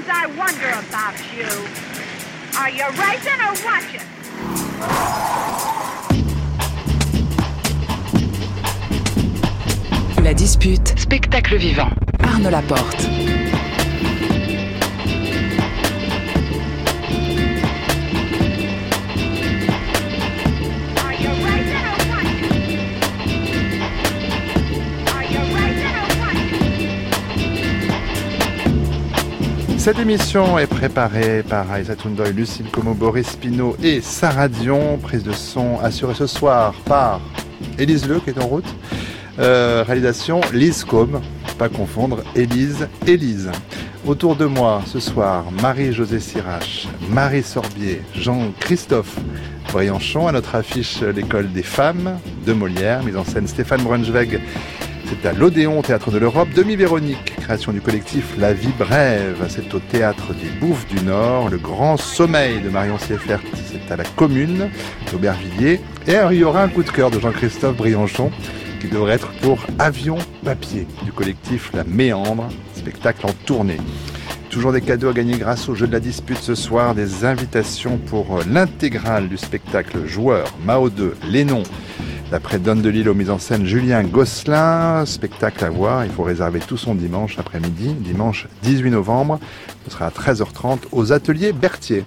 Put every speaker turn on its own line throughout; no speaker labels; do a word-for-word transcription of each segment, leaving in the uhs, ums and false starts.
Sometimes I wonder about you. Are you racing or watching?
La dispute, spectacle vivant. Arnaud Laporte.
Cette émission est préparée par Aïssa Toundoy, Lucille Como, Boris Pinault et Sarah Dion. Prise de son assurée ce soir par Élise Le qui est en route. Euh, réalisation Lise Combe, pas confondre Élise, Élise. Autour de moi ce soir, Marie-Josée Sirache, Marie Sorbier, Jean-Christophe Brianchon. À notre affiche, l'école des femmes de Molière, mise en scène Stéphane Brunschweig. C'est à l'Odéon, Théâtre de l'Europe. Demi-Véronique, création du collectif La Vie Brève. C'est au Théâtre des Bouffes du Nord. Le Grand Sommeil de Marion Sieffert, c'est à la Commune d'Aubervilliers. Et il y aura un coup de cœur de Jean-Christophe Brianchon qui devrait être pour Avion Papier du collectif La Méandre, spectacle en tournée. Toujours des cadeaux à gagner grâce au jeu de la dispute ce soir, des invitations pour l'intégrale du spectacle Joueur, Mao deux, Les Noms, d'après Don DeLillo, mise en scène Julien Gosselin. Spectacle à voir, il faut réserver tout son dimanche après-midi, dimanche dix-huit novembre. Ce sera à treize heures trente aux ateliers Berthier.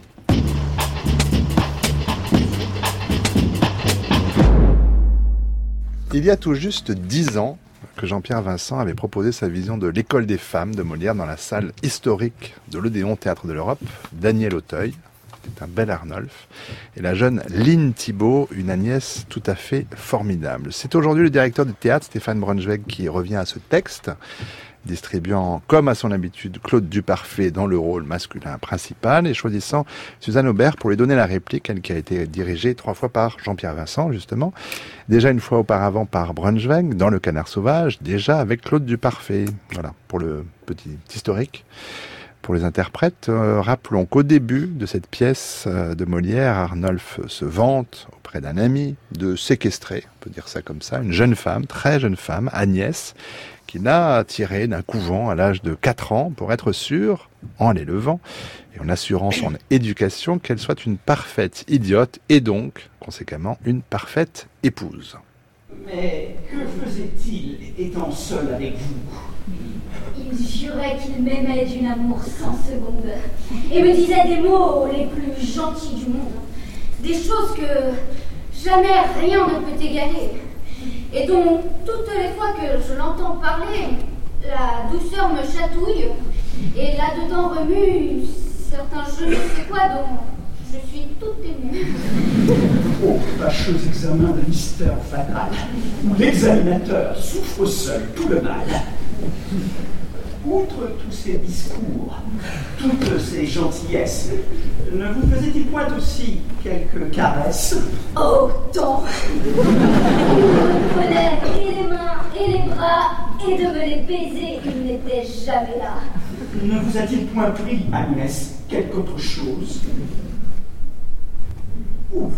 Il y a tout juste dix ans que Jean-Pierre Vincent avait proposé sa vision de l'école des femmes de Molière dans la salle historique de l'Odéon Théâtre de l'Europe. Daniel Auteuil, c'est un bel Arnolphe, et la jeune Lynn Thibault, une Agnès tout à fait formidable. C'est aujourd'hui le directeur du théâtre, Stéphane Brunschweig, qui revient à ce texte, distribuant, comme à son habitude, Claude Duparfait dans le rôle masculin principal et choisissant Suzanne Aubert pour lui donner la réplique, elle qui a été dirigée trois fois par Jean-Pierre Vincent, justement. Déjà une fois auparavant par Brunschweig, dans Le Canard Sauvage, déjà avec Claude Duparfait. Voilà, pour le petit historique. Pour les interprètes, euh, rappelons qu'au début de cette pièce euh, de Molière, Arnolphe se vante auprès d'un ami de séquestrer, on peut dire ça comme ça, une jeune femme, très jeune femme, Agnès, qu'il a tirée d'un couvent à l'âge de quatre ans pour être sûr, en l'élevant et en assurant son éducation, qu'elle soit une parfaite idiote et donc, conséquemment, une parfaite épouse.
Mais que faisait-il étant seul avec vous ?
Il jurait qu'il m'aimait d'une amour sans seconde et me disait des mots les plus gentils du monde, des choses que jamais rien ne peut égaler et dont toutes les fois que je l'entends parler, la douceur me chatouille et là-dedans remue certains je ne sais quoi dont je suis toute émue.
Ô fâcheux examen de mystère fatal, où l'examinateur souffre seul tout le mal. Outre tous ces discours, toutes ces gentillesses, ne vous faisait-il point aussi quelques caresses ?
Oh, tant ! De me prenait et les mains et les bras, et de me les baiser, il n'était jamais là.
Ne vous a-t-il point pris, Agnès, quelque autre chose ? Ouf.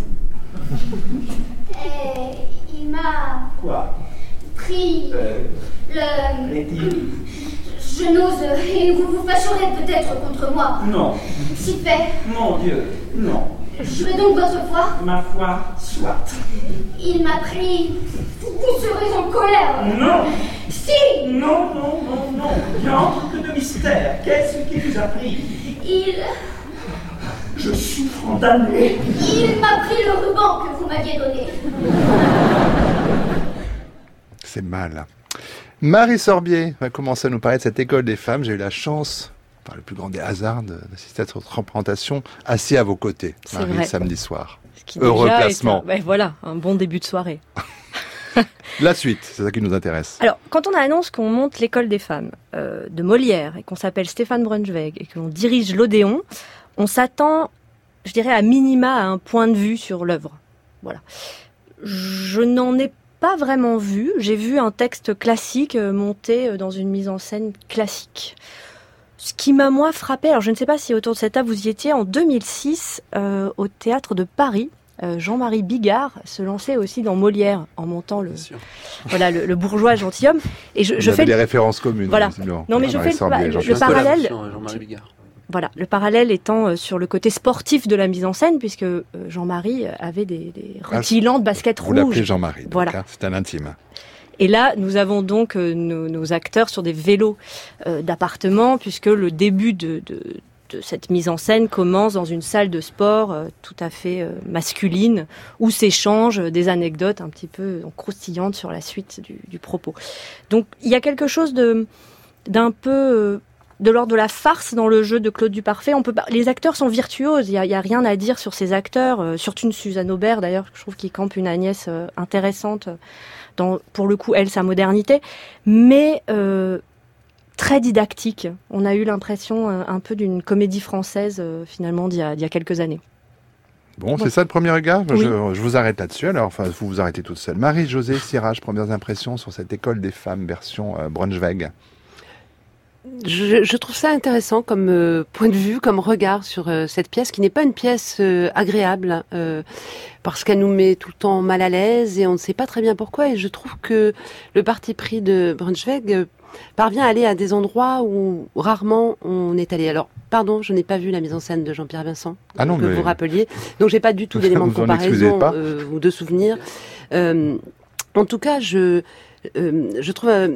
Et il m'a...
Quoi ?
Pris...
Euh...
Le...
L'est-il ?
Je n'ose, et vous vous fâcherez peut-être contre moi.
Non.
Si fait.
Mon Dieu, non.
Je veux donc votre foi.
Ma foi, soit.
Il m'a pris... Vous serez en colère.
Non.
Si.
Non, non, non, non. Il n'y a entre que de mystère. Qu'est-ce qui vous a pris ?
Il...
Je souffre en damné.
Il m'a pris le ruban que vous m'aviez donné.
C'est mal. Marie Sorbier va commencer à nous parler de cette école des femmes. J'ai eu la chance, par le plus grand des hasards, d'assister à cette représentation assis à vos côtés,
C'est
Marie,
vrai.
samedi soir.
Heureux
placement.
Un, ben voilà, un bon début de soirée.
La suite, c'est ça qui nous intéresse.
Alors, quand on annonce qu'on monte l'école des femmes euh, de Molière et qu'on s'appelle Stéphane Brunschweig et qu'on dirige l'Odéon, on s'attend, je dirais, à minima à un point de vue sur l'œuvre. Voilà. Je n'en ai pas vraiment vu. J'ai vu un texte classique euh, monté dans une mise en scène classique. Ce qui m'a, moi, frappé, alors je ne sais pas si autour de cette table vous y étiez, en deux mille six, euh, au Théâtre de Paris, euh, Jean-Marie Bigard se lançait aussi dans Molière, en montant le, voilà, le, le bourgeois gentilhomme. Et je, je fais
les références communes.
Voilà. Non, mais je fais le, le parallèle.
Jean-Marie Bigard.
Voilà, le parallèle étant sur le côté sportif de la mise en scène, puisque Jean-Marie avait des, des rutilants de basket
vous
rouge.
Vous l'appelez Jean-Marie, donc,
voilà.
Hein, c'est un intime.
Et là, nous avons donc euh, nos, nos acteurs sur des vélos euh, d'appartement, puisque le début de, de, de cette mise en scène commence dans une salle de sport euh, tout à fait euh, masculine, où s'échangent des anecdotes un petit peu croustillantes sur la suite du, du propos. Donc, il y a quelque chose de d'un peu euh, de l'ordre de la farce dans le jeu de Claude Duparfait. On peut pas, les acteurs sont virtuoses, il y a, il y a rien à dire sur ces acteurs, euh, surtout une Suzanne Aubert d'ailleurs, je trouve qu'il campe une Agnès euh, intéressante. Dans, pour le coup, elle, sa modernité, mais euh, très didactique. On a eu l'impression euh, un peu d'une comédie française, euh, finalement, d'il y, a, d'il y a quelques années.
Bon, bon, c'est ça le premier regard.
Oui.
je, je vous arrête là-dessus. Alors, enfin, vous vous arrêtez toute seule. Marie-Josée Sirage, premières impressions sur cette école des femmes version euh, Braunschweig.
Je, je trouve ça intéressant comme euh, point de vue, comme regard sur euh, cette pièce qui n'est pas une pièce euh, agréable euh, parce qu'elle nous met tout le temps mal à l'aise et on ne sait pas très bien pourquoi. Et je trouve que le parti pris de Braunschweig euh, parvient à aller à des endroits où rarement on est allé. Alors, pardon, je n'ai pas vu la mise en scène de Jean-Pierre Vincent,
ah non,
que
mais...
vous rappeliez. Donc, j'ai pas du tout d'éléments de comparaison euh, ou de souvenirs. Euh, en tout cas, je euh, je trouve euh,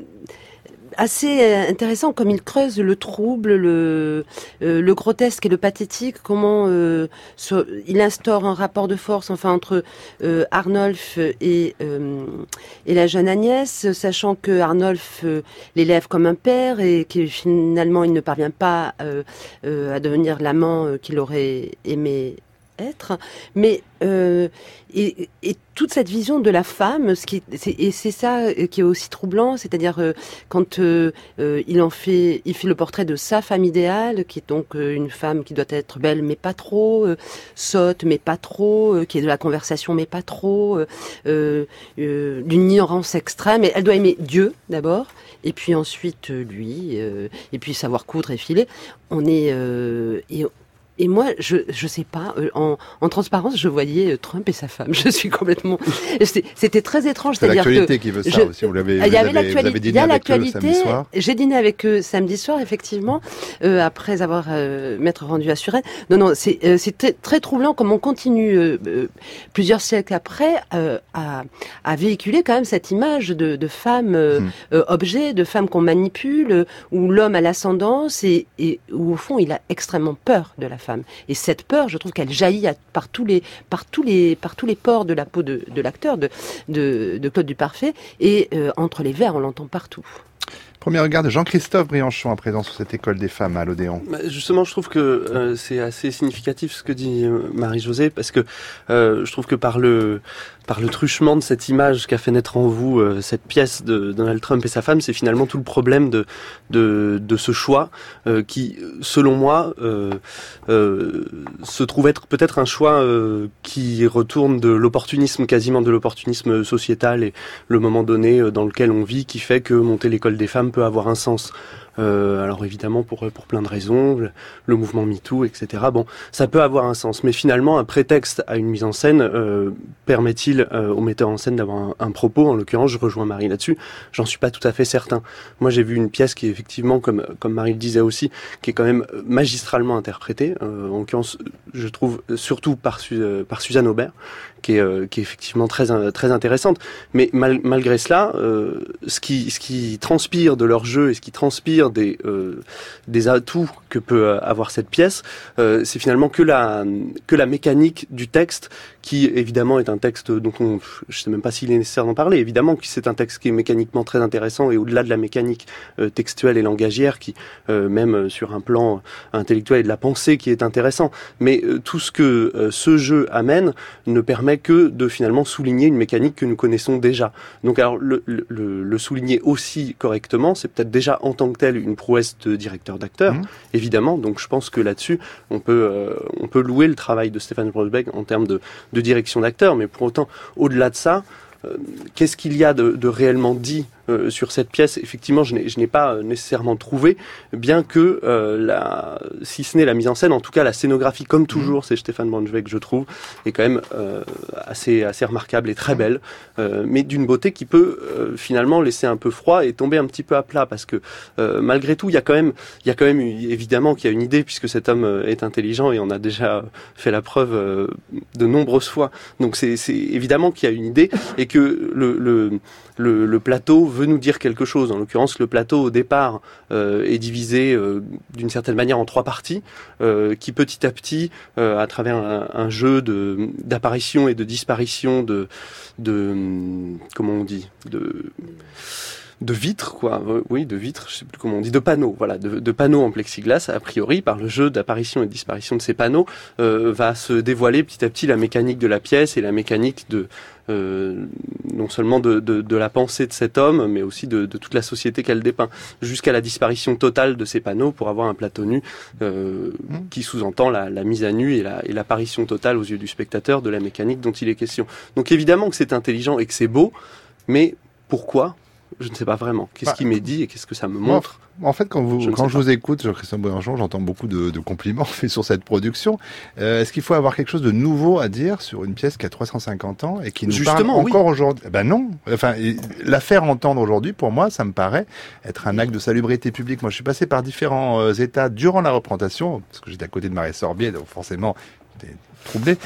assez intéressant comme il creuse le trouble, le euh, le grotesque et le pathétique, comment euh, sur, il instaure un rapport de force enfin entre euh, Arnolphe et euh, et la jeune Agnès, sachant que Arnolphe euh, l'élève comme un père et que finalement il ne parvient pas euh, euh, à devenir l'amant euh, qu'il aurait aimé être, mais euh, et, et toute cette vision de la femme, ce qui c'est, et c'est ça qui est aussi troublant, c'est-à-dire euh, quand euh, euh, il en fait, il fait le portrait de sa femme idéale, qui est donc euh, une femme qui doit être belle mais pas trop, euh, sotte mais pas trop, euh, qui est de la conversation mais pas trop, euh, euh, euh, d'une ignorance extrême. Et elle doit aimer Dieu d'abord, et puis ensuite euh, lui, euh, et puis savoir coudre et filer. On est euh, et Et moi, je je sais pas, euh, en, en transparence, je voyais euh, Trump et sa femme. Je suis complètement... C'était, c'était très étrange.
C'est
c'est-à-dire
l'actualité
que
qui veut ça
je,
aussi. Vous l'avez,
il y avait
vous avez, vous avez dîné avec eux samedi soir.
J'ai dîné avec eux samedi soir, effectivement, euh, après avoir euh, m'être rendu à Suresnes. Non, non, c'est, euh, c'est très, très troublant comme on continue, euh, euh, plusieurs siècles après, euh, à, à véhiculer quand même cette image de, de femme euh, hum. euh, objet, de femme qu'on manipule, euh, où l'homme a l'ascendance et, et où, au fond, il a extrêmement peur de la femme. Et cette peur, je trouve qu'elle jaillit à, par tous les, par tous les, par tous les pores de la peau de, de l'acteur, de, de, de Claude Duparfait, et euh, entre les vers, on l'entend partout.
Premier regard de Jean-Christophe Brianchon à présent sur cette école des femmes à l'Odéon.
Justement, je trouve que euh, c'est assez significatif ce que dit euh, Marie-Josée, parce que euh, je trouve que par le par le truchement de cette image qu'a fait naître en vous euh, cette pièce de Donald Trump et sa femme, c'est finalement tout le problème de de, de ce choix euh, qui, selon moi, euh, euh, se trouve être peut-être un choix euh, qui retourne de l'opportunisme, quasiment de l'opportunisme sociétal et le moment donné euh, dans lequel on vit, qui fait que monter l'école des femmes peut avoir un sens. Euh, alors évidemment pour pour plein de raisons, le, le mouvement MeToo, et cetera. Bon, ça peut avoir un sens, mais finalement un prétexte à une mise en scène euh, permet-il euh, au metteur en scène d'avoir un, un propos? En l'occurrence, je rejoins Marie là-dessus. J'en suis pas tout à fait certain. Moi, j'ai vu une pièce qui est effectivement, comme comme Marie le disait aussi, qui est quand même magistralement interprétée. Euh, en l'occurrence, je trouve surtout par euh, par Suzanne Aubert, qui est euh, qui est effectivement très très intéressante. Mais mal, malgré cela, euh, ce qui ce qui transpire de leur jeu et ce qui transpire des euh, des atouts que peut avoir cette pièce, euh, c'est finalement que la que la mécanique du texte, qui évidemment est un texte dont on, je sais même pas s'il est nécessaire d'en parler. Évidemment que c'est un texte qui est mécaniquement très intéressant, et au-delà de la mécanique euh, textuelle et langagière, qui euh, même sur un plan intellectuel et de la pensée, qui est intéressant. Mais euh, tout ce que euh, ce jeu amène ne permet que de finalement souligner une mécanique que nous connaissons déjà. Donc alors le, le, le souligner aussi correctement, c'est peut-être déjà en tant que tel une prouesse de directeur d'acteur, mmh. évidemment. Donc je pense que là-dessus, on peut euh, on peut louer le travail de Stéphane Braunschweig en termes de, de direction d'acteur, mais pour autant, au-delà de ça, euh, qu'est-ce qu'il y a de, de réellement dit euh, sur cette pièce, effectivement, je n'ai, je n'ai pas nécessairement trouvé, bien que euh, la, si ce n'est la mise en scène, en tout cas la scénographie, comme toujours, c'est Stefan Braunschweig, je trouve, est quand même euh, assez assez remarquable et très belle, euh, mais d'une beauté qui peut euh, finalement laisser un peu froid et tomber un petit peu à plat, parce que euh, malgré tout, il y a quand même, il y a quand même évidemment qu'il y a une idée, puisque cet homme est intelligent et on a déjà fait la preuve euh, de nombreuses fois. Donc c'est, c'est évidemment qu'il y a une idée et que le, le Le, le plateau veut nous dire quelque chose. En l'occurrence, le plateau, au départ, euh, est divisé euh, d'une certaine manière en trois parties, euh, qui petit à petit, euh, à travers un, un jeu de, d'apparition et de disparition de, de comment on dit, de de vitres, quoi, oui, de vitres, je sais plus comment on dit, de panneaux, voilà, de, de panneaux en plexiglas, a priori, par le jeu d'apparition et de disparition de ces panneaux, euh, va se dévoiler petit à petit la mécanique de la pièce et la mécanique de, euh, non seulement de, de, de la pensée de cet homme, mais aussi de, de toute la société qu'elle dépeint, jusqu'à la disparition totale de ces panneaux pour avoir un plateau nu, euh, mmh. qui sous-entend la, la mise à nu et, la, et l'apparition totale aux yeux du spectateur de la mécanique dont il est question. Donc évidemment que c'est intelligent et que c'est beau, mais pourquoi ? Je ne sais pas vraiment. Qu'est-ce bah, qui m'est dit et qu'est-ce que ça me montre ?
En fait, quand, vous, je quand je pas. vous écoute, Jean-Christophe Beaurenchon, j'entends beaucoup de, de compliments faits sur cette production. Euh, est-ce qu'il faut avoir quelque chose de nouveau à dire sur une pièce qui a trois cent cinquante ans et qui nous
Justement,
parle encore
oui.
aujourd'hui ? Ben non. Enfin, la faire entendre aujourd'hui, pour moi, ça me paraît être un acte de salubrité publique. Moi, je suis passé par différents euh, états durant la représentation, parce que j'étais à côté de Marie Sorbier, donc forcément, j'étais troublé.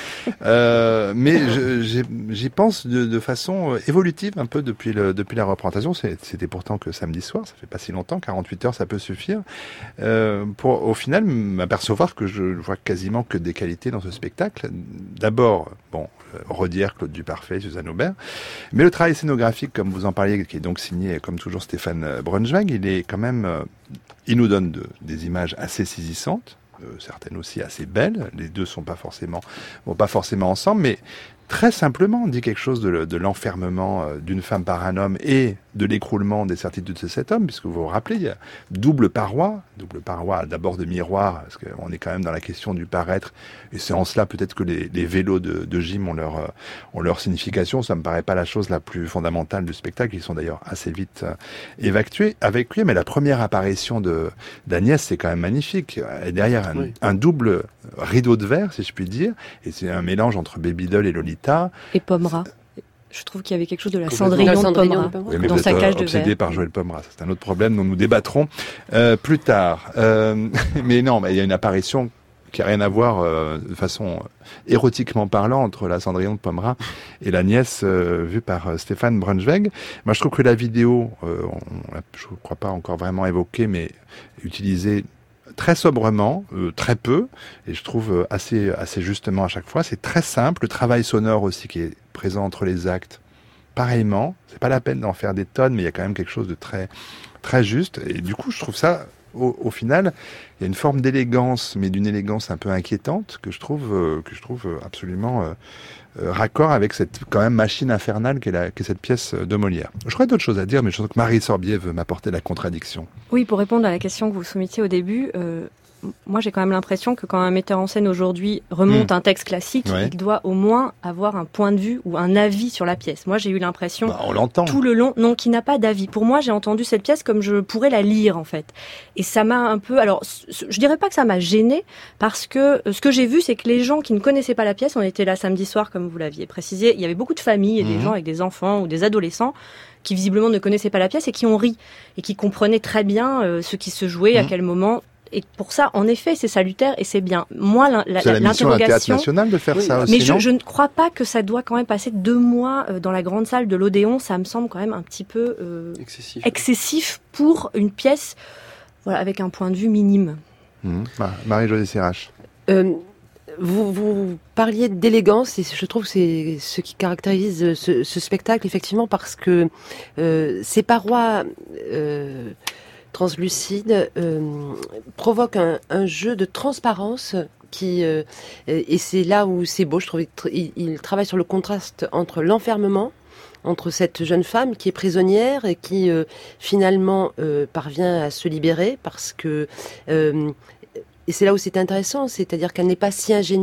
Euh, mais je, j'y, j'y pense de, de façon évolutive un peu depuis, le, depuis la représentation. C'est, c'était pourtant que samedi soir, ça fait pas si longtemps, quarante-huit heures, ça peut suffire. Euh, pour au final m'apercevoir que je vois quasiment que des qualités dans ce spectacle. D'abord, bon, Rodière, Claude Duparfait, Suzanne Aubert. Mais le travail scénographique, comme vous en parliez, qui est donc signé, comme toujours, Stefan Braunschweig, il est quand même, euh, il nous donne de, des images assez saisissantes. Euh, certaines aussi assez belles. Les deux sont pas forcément, vont pas forcément ensemble, mais très simplement, on dit quelque chose de, de l'enfermement d'une femme par un homme et de l'écroulement des certitudes de cet homme, puisque vous vous rappelez, il y a double paroi, double paroi d'abord de miroir, parce qu'on est quand même dans la question du paraître, et c'est en cela peut-être que les, les vélos de, de gym ont leur, ont leur signification. Ça me paraît pas la chose la plus fondamentale du spectacle, ils sont d'ailleurs assez vite évacués, évacués, mais la première apparition de d'Agnès, c'est quand même magnifique. Et derrière un, oui. un double rideau de verre, si je puis dire, et c'est un mélange entre Baby Doll et Lolita.
Et Pommera. Je trouve qu'il y avait quelque chose de la Cendrillon de Pommera
oui,
dans sa cage de verre.
Obsédé par Joël Pommera, c'est un autre problème dont nous débattrons euh, plus tard. Euh, mais non, mais il y a une apparition qui n'a rien à voir euh, de façon érotiquement parlant entre la Cendrillon de Pommera et la nièce euh, vue par euh, Stefan Braunschweig. Moi, je trouve que la vidéo, euh, on, je ne crois pas encore vraiment évoquée, mais utilisée très sobrement, euh, très peu, et je trouve euh, assez assez justement à chaque fois. C'est très simple. Le travail sonore aussi qui est présent entre les actes, pareillement. C'est pas la peine d'en faire des tonnes, mais il y a quand même quelque chose de très très juste. Et du coup, je trouve ça, au, au final, il y a une forme d'élégance, mais d'une élégance un peu inquiétante que je trouve euh, que je trouve absolument euh, euh, raccord avec cette quand même machine infernale qu'est, la, qu'est cette pièce de Molière. J'aurais d'autres choses à dire, mais je sens que Marie Sorbier veut m'apporter la contradiction.
Oui, pour répondre à la question que vous soumettiez au début, euh, moi j'ai quand même l'impression que quand un metteur en scène aujourd'hui remonte mmh. un texte classique, ouais. il doit au moins avoir un point de vue ou un avis sur la pièce. Moi j'ai eu l'impression
bah, on l'entend.
tout le long, non, qui n'a pas d'avis. Pour moi j'ai entendu cette pièce comme je pourrais la lire en fait. Et ça m'a un peu, alors je dirais pas que ça m'a gênée, parce que ce que j'ai vu c'est que les gens qui ne connaissaient pas la pièce, on était là samedi soir comme vous l'aviez précisé, il y avait beaucoup de familles et mmh. des gens avec des enfants ou des adolescents qui visiblement ne connaissaient pas la pièce et qui ont ri et qui comprenaient très bien euh, ce qui se jouait, mmh. à quel moment. Et pour ça, en effet, c'est salutaire et c'est bien. Moi, la, la,
c'est la mission
l'interrogation.
À Théâtre National de faire oui, ça aussi.
Mais je,
non
je ne crois pas que ça doit quand même passer deux mois euh, dans la grande salle de l'Odéon. Ça me semble quand même un petit peu euh,
excessif.
excessif pour une pièce, voilà, avec un point de vue minime.
Mmh. Marie-Josée Sirach.
Euh, Vous, vous parliez d'élégance et je trouve que c'est ce qui caractérise ce, ce spectacle effectivement parce que euh, ces parois euh, translucides euh, provoquent un, un jeu de transparence qui euh, et c'est là où c'est beau. Je trouve il, il travaille sur le contraste entre l'enfermement, entre cette jeune femme qui est prisonnière et qui euh, finalement euh, parvient à se libérer parce que euh, et c'est là où c'est intéressant, c'est-à-dire qu'elle n'est pas si ingénue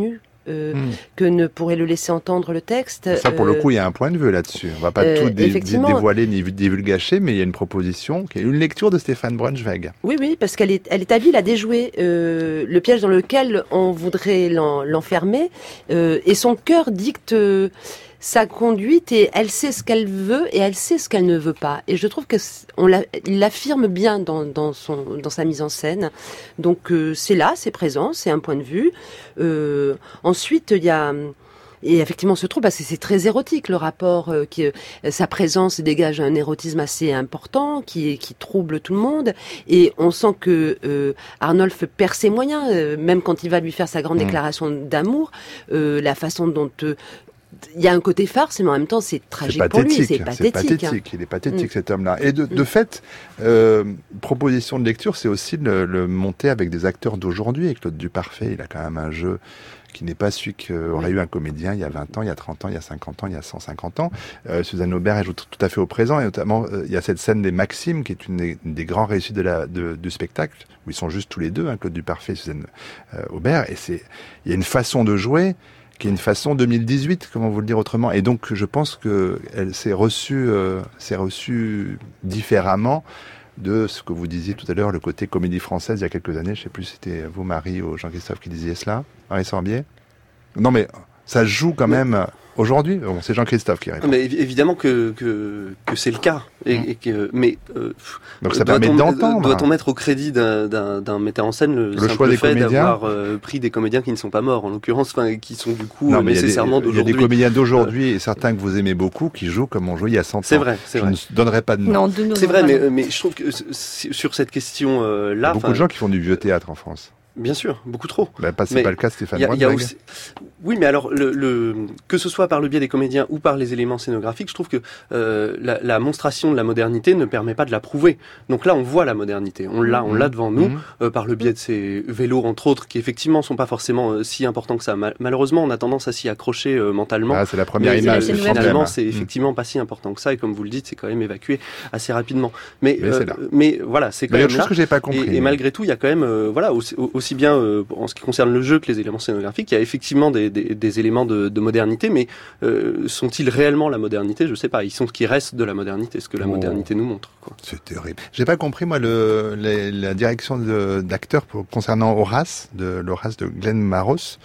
euh, mmh. que ne pourrait le laisser entendre le texte.
Ça, pour euh, le coup, il y a un point de vue là-dessus. On ne va pas euh, tout dé- dévoiler ni divulgacher, mais il y a une proposition, qui est une lecture de Stéphane Braunschweig.
Oui, oui, parce qu'elle est, elle est habile à déjouer euh, le piège dans lequel on voudrait l'en, l'enfermer, euh, et son cœur dicte euh, sa conduite, et elle sait ce qu'elle veut et elle sait ce qu'elle ne veut pas. Et je trouve que on l'a, il l'affirme bien dans, dans son, dans sa mise en scène. Donc euh, c'est là, c'est présent, c'est un point de vue. Euh, ensuite, il y a Et effectivement, ce trouble, parce que c'est très érotique, le rapport, euh, qui, euh, sa présence dégage un érotisme assez important, qui, qui trouble tout le monde. Et on sent que euh, Arnolphe perd ses moyens, euh, même quand il va lui faire sa grande mmh. déclaration d'amour, euh, la façon dont... Euh, il y a un côté farce, mais en même temps, c'est tragique
c'est
pour lui. C'est
pathétique.
C'est pathétique.
Hein. Il est pathétique, mmh. cet homme-là. Et de, de fait, euh, proposition de lecture, c'est aussi le, le monter avec des acteurs d'aujourd'hui. Et Claude Duparfait, il a quand même un jeu qui n'est pas celui qu'aurait oui. eu un comédien il y a vingt ans, il y a trente ans, il y a cinquante ans, il y a cent cinquante ans. Euh, Suzanne Aubert, elle joue tout à fait au présent, et notamment, euh, il y a cette scène des Maximes, qui est une des, une des grands réussites de la, de, du spectacle, où ils sont juste tous les deux, hein, Claude Duparfait et Suzanne euh, Aubert, et c'est, il y a une façon de jouer qui est une façon deux mille dix-huit, comment vous le dire autrement. Et donc, je pense que elle s'est reçue, euh, s'est reçue différemment de ce que vous disiez tout à l'heure, le côté comédie française il y a quelques années. Je ne sais plus si c'était vous, Marie, ou Jean-Christophe qui disiez cela. Marie Sorbier. Non, mais ça joue quand même aujourd'hui. Bon, c'est Jean-Christophe qui répond.
Mais évidemment que, que, que c'est le cas. Et, et que, mais euh,
donc ça permet d'entendre.
Doit-on mettre au crédit d'un, d'un, d'un metteur en scène le,
le
simple
choix des
fait
comédiens.
d'avoir euh, pris des comédiens qui ne sont pas morts, en l'occurrence, enfin, qui sont du coup non, nécessairement
des,
d'aujourd'hui.
Il y a des comédiens d'aujourd'hui et certains que vous aimez beaucoup qui jouent comme on jouait il y a cent ans.
C'est vrai, c'est
je
vrai.
ne donnerai pas de nom.
Non, de nom
c'est vrai, mais, mais je trouve que sur cette question euh, là,
il y a beaucoup de gens qui font du vieux théâtre en France.
Bien sûr, beaucoup trop.
Ben, pas, c'est mais pas le cas, Stéphane
Braunschweig. Aussi... Oui, mais alors, le, le, que ce soit par le biais des comédiens ou par les éléments scénographiques, je trouve que euh, la, la monstration de la modernité ne permet pas de la prouver. Donc là, on voit la modernité, on l'a, on l'a devant nous, mmh. euh, par le biais de ces vélos, entre autres, qui effectivement sont pas forcément euh, si importants que ça. Mal- malheureusement, on a tendance à s'y accrocher euh, mentalement.
Ah, c'est la première
mais,
image.
C'est finalement, c'est effectivement mmh. pas si important que ça, et comme vous le dites, c'est quand même évacué assez rapidement. Mais, mais, euh, mais voilà, c'est quand
mais
même là.
Que j'ai pas compris,
et,
mais...
et malgré tout, il y a quand même, euh, voilà, aussi, aussi bien euh, en ce qui concerne le jeu que les éléments scénographiques, il y a effectivement des, des, des éléments de, de modernité, mais euh, sont-ils réellement la modernité ? Je sais pas. Ils sont ce qui reste de la modernité, ce que la oh. modernité nous montre. Quoi.
C'est terrible. J'ai pas compris moi le, les, la direction de, d'acteurs pour, concernant Horace, de l'Horace de Glenn Maros.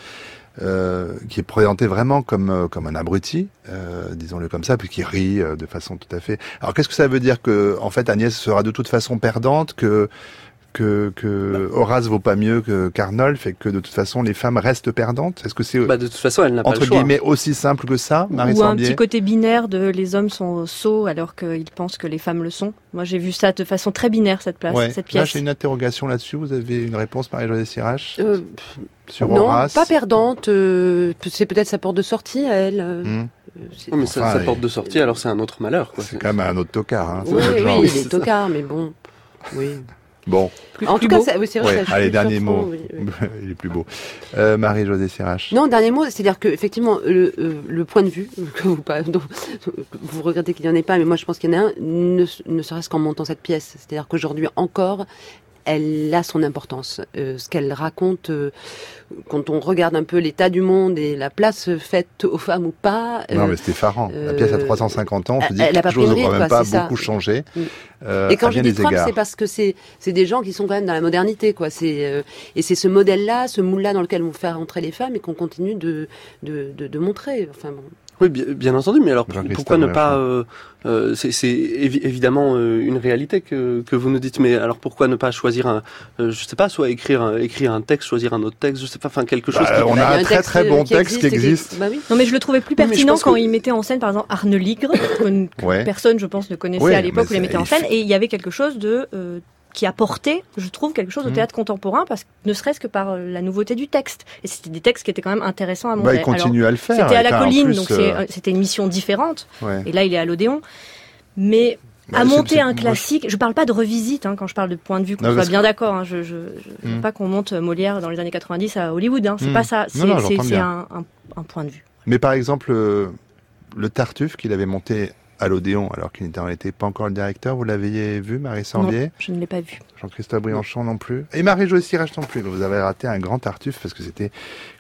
Euh, qui est présenté vraiment comme euh, comme un abruti, euh, disons-le comme ça, puis qui rit euh, de façon tout à fait. Alors qu'est-ce que ça veut dire que en fait Agnès sera de toute façon perdante, que que, que Horace vaut pas mieux que qu'Arnolphe et que de toute façon les femmes restent perdantes? Est-ce que c'est
bah de toute façon elle n'a pas
entre
le choix.
guillemets aussi simple que ça, Marie
Ou
Sorbier?
Un petit côté binaire de les hommes sont sots alors qu'ils pensent que les femmes le sont. Moi j'ai vu ça de façon très binaire cette place,
ouais.
cette pièce.
Là j'ai une interrogation là-dessus. Vous avez une réponse, Marie-Josée Sirache?
euh,
Sur
Non,
Horace.
pas perdante. Euh, c'est peut-être sa porte de sortie à elle. Euh,
mmh.
Oh, mais enfin, sa, sa porte de sortie, et... alors c'est un autre malheur. Quoi.
C'est quand même un autre tocard. Hein,
oui, oui,
genre.
il est tocard, mais bon, oui.
Bon.
Plus, en plus tout beau. Cas, ça, oui, c'est vrai.
Ouais.
Ça,
allez, dernier mot.
Oui, oui.
Il est plus beau. Euh, Marie-Josée Sirache.
Non, dernier mot, c'est-à-dire que effectivement, le, euh, le point de vue que vous, dont, vous regrettez qu'il n'y en ait pas, mais moi je pense qu'il y en a un, ne, ne serait-ce qu'en montant cette pièce. C'est-à-dire qu'aujourd'hui encore, elle a son importance. Euh, ce qu'elle raconte, euh, quand on regarde un peu l'état du monde et la place faite aux femmes ou pas...
Euh, non, mais c'était effarant. La pièce a trois cent cinquante ans, on se dit
que
quelque chose n'a quand même pas
ça.
beaucoup changé.
Mm.
Euh,
et quand je dis Trump, c'est parce que c'est, c'est des gens qui sont quand même dans la modernité, quoi. C'est, euh, et c'est ce modèle-là, ce moule-là dans lequel on fait rentrer les femmes et qu'on continue de, de, de, de montrer. Enfin bon.
Oui, bien, bien entendu, mais alors pourquoi ne pas euh, euh, c'est, c'est évi- évidemment euh, une réalité que, que vous nous dites, mais alors pourquoi ne pas choisir un, euh, je sais pas, soit écrire un, écrire un texte, choisir un autre texte, je sais pas, enfin quelque chose.
Bah,
qui...
On a un, un très très bon texte qui existe. Qui...
Bah oui.
Non, mais je le trouvais plus pertinent
oui,
quand
que...
il mettait en scène, par exemple, Arne Ligre, que ouais. personne, je pense, ne connaissait ouais, à l'époque où il les mettait en scène, et il y avait quelque chose de euh, qui apportait, je trouve, quelque chose au théâtre mmh. contemporain, parce que ne serait-ce que par la nouveauté du texte. Et c'était des textes qui étaient quand même intéressants à montrer.
Bah, il continue
Alors,
à le faire.
C'était à la colline,
plus,
donc
euh...
c'est, c'était une mission différente.
Ouais.
Et là, il est à l'Odéon. Mais bah, à monter c'est, un classique, je... je parle pas de revisite hein, quand je parle de point de vue, qu'on non, soit bien que... d'accord. Hein, je, je, je mmh. veux pas qu'on monte Molière dans les années quatre-vingt-dix à Hollywood. Hein, c'est mmh. pas ça. C'est, non, non, c'est, c'est un, un, un point de vue.
Mais par exemple, euh, le Tartuffe qu'il avait monté à l'Odéon, alors qu'il n'était pas encore le directeur, vous l'aviez vu, Marie Sorbier?
Non, je ne l'ai pas vu.
Jean-Christophe Briançon non plus. Et Marie-Josée Sirache non plus. Vous avez raté un grand Tartuffe parce que c'était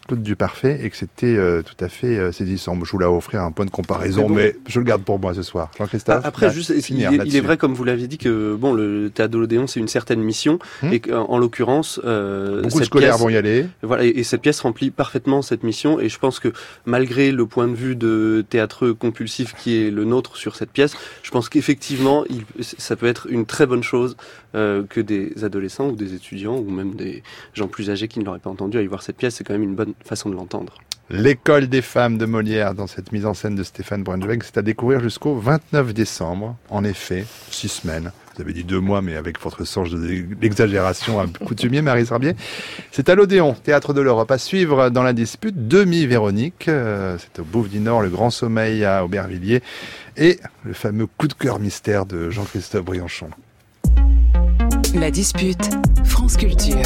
Claude Duparfait et que c'était euh, tout à fait euh, saisissant. Je voulais offrir un point de comparaison, bon. mais je le garde pour moi ce soir. Jean-Christophe.
Après, là, juste, il, est, il est vrai, comme vous l'aviez dit, que bon, le théâtre de l'Odéon, c'est une certaine mission, hum. et qu'en en l'occurrence, euh,
beaucoup de scolaires pièce, vont y aller.
Voilà, et, et cette pièce remplit parfaitement cette mission. Et je pense que malgré le point de vue de théâtreux compulsif qui est le nôtre sur cette pièce, je pense qu'effectivement, il, ça peut être une très bonne chose euh, que des adolescents ou des étudiants ou même des gens plus âgés qui ne l'auraient pas entendu aller voir cette pièce. C'est quand même une bonne façon de l'entendre.
L'école des femmes de Molière dans cette mise en scène de Stéphane Braunschweig, c'est à découvrir jusqu'au vingt-neuf décembre. En effet, six semaines. Vous avez dit deux mois, mais avec votre sens de l'exagération un peu coutumier, Marie Sarbier. C'est à l'Odéon, Théâtre de l'Europe. À suivre dans la dispute, Demi-Véronique. Euh, c'est au Bouffe du Nord, le Grand Sommeil à Aubervilliers. Et le fameux coup de cœur mystère de Jean-Christophe Briançon.
La dispute, France Culture.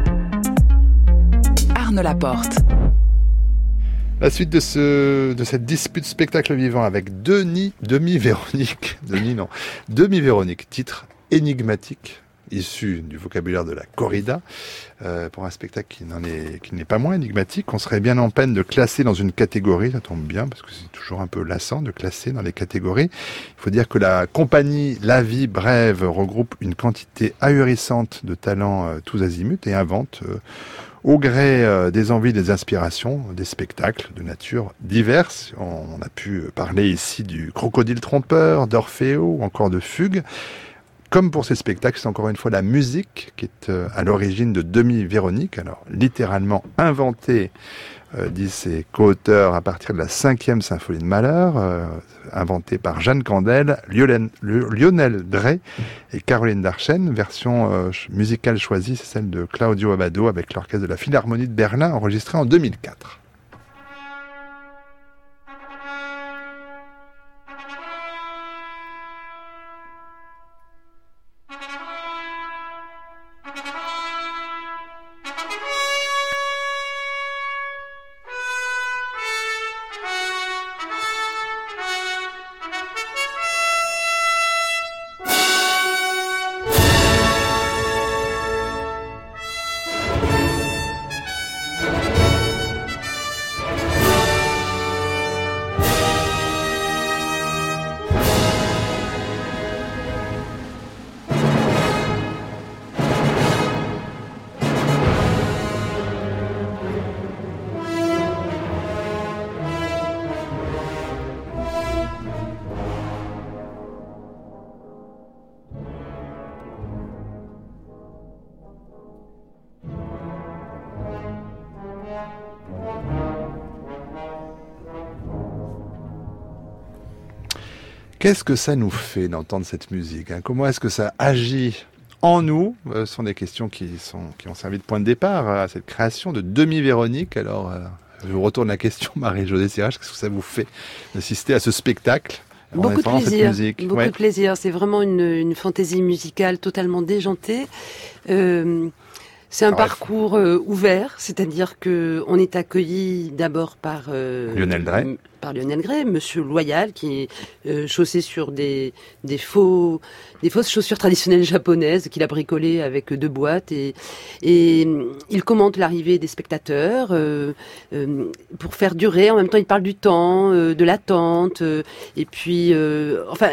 Arne Laporte.
La suite de, ce, de cette dispute spectacle vivant avec Denis, Demi-Véronique, Denis non, Demi-Véronique, titre énigmatique, issu du vocabulaire de la corrida, euh, pour un spectacle qui n'en est, qui n'est pas moins énigmatique. On serait bien en peine de classer dans une catégorie, ça tombe bien, parce que c'est toujours un peu lassant de classer dans les catégories. Il faut dire que la compagnie La Vie Brève regroupe une quantité ahurissante de talents euh, tous azimuts et invente euh, au gré euh, des envies, des inspirations, des spectacles de nature diverses. On, on a pu parler ici du Crocodile Trompeur, d'Orfeo ou encore de Fugue. Comme pour ces spectacles, c'est encore une fois la musique qui est euh, à l'origine de Demi-Véronique, alors littéralement inventée, euh, disent ses co-auteurs, à partir de la cinquième symphonie de Mahler, euh, inventée par Jeanne Candel, Lionel, Lionel Drey et Caroline Darchen. Version euh, musicale choisie, c'est celle de Claudio Abbado avec l'orchestre de la Philharmonie de Berlin, enregistrée en deux mille quatre. Qu'est-ce que ça nous fait d'entendre cette musique, hein? Comment est-ce que ça agit en nous? euh, Ce sont des questions qui, sont, qui ont servi de point de départ à cette création de Demi-Véronique. Alors, euh, je vous retourne la question, Marie-Josée Sirage, qu'est-ce que ça vous fait d'assister à ce spectacle?
Beaucoup de plaisir, beaucoup ouais. de plaisir. C'est vraiment une, une fantaisie musicale totalement déjantée. Euh, c'est un Bref. parcours euh, ouvert, c'est-à-dire que on est accueilli d'abord par euh,
Lionel Drey.
par Lionel Drey, Monsieur Loyal, qui est euh, chaussé sur des des faux des fausses chaussures traditionnelles japonaises qu'il a bricolées avec deux boîtes et et il commente l'arrivée des spectateurs euh, euh, pour faire durer. En même temps, il parle du temps, euh, de l'attente, euh, et puis euh, enfin.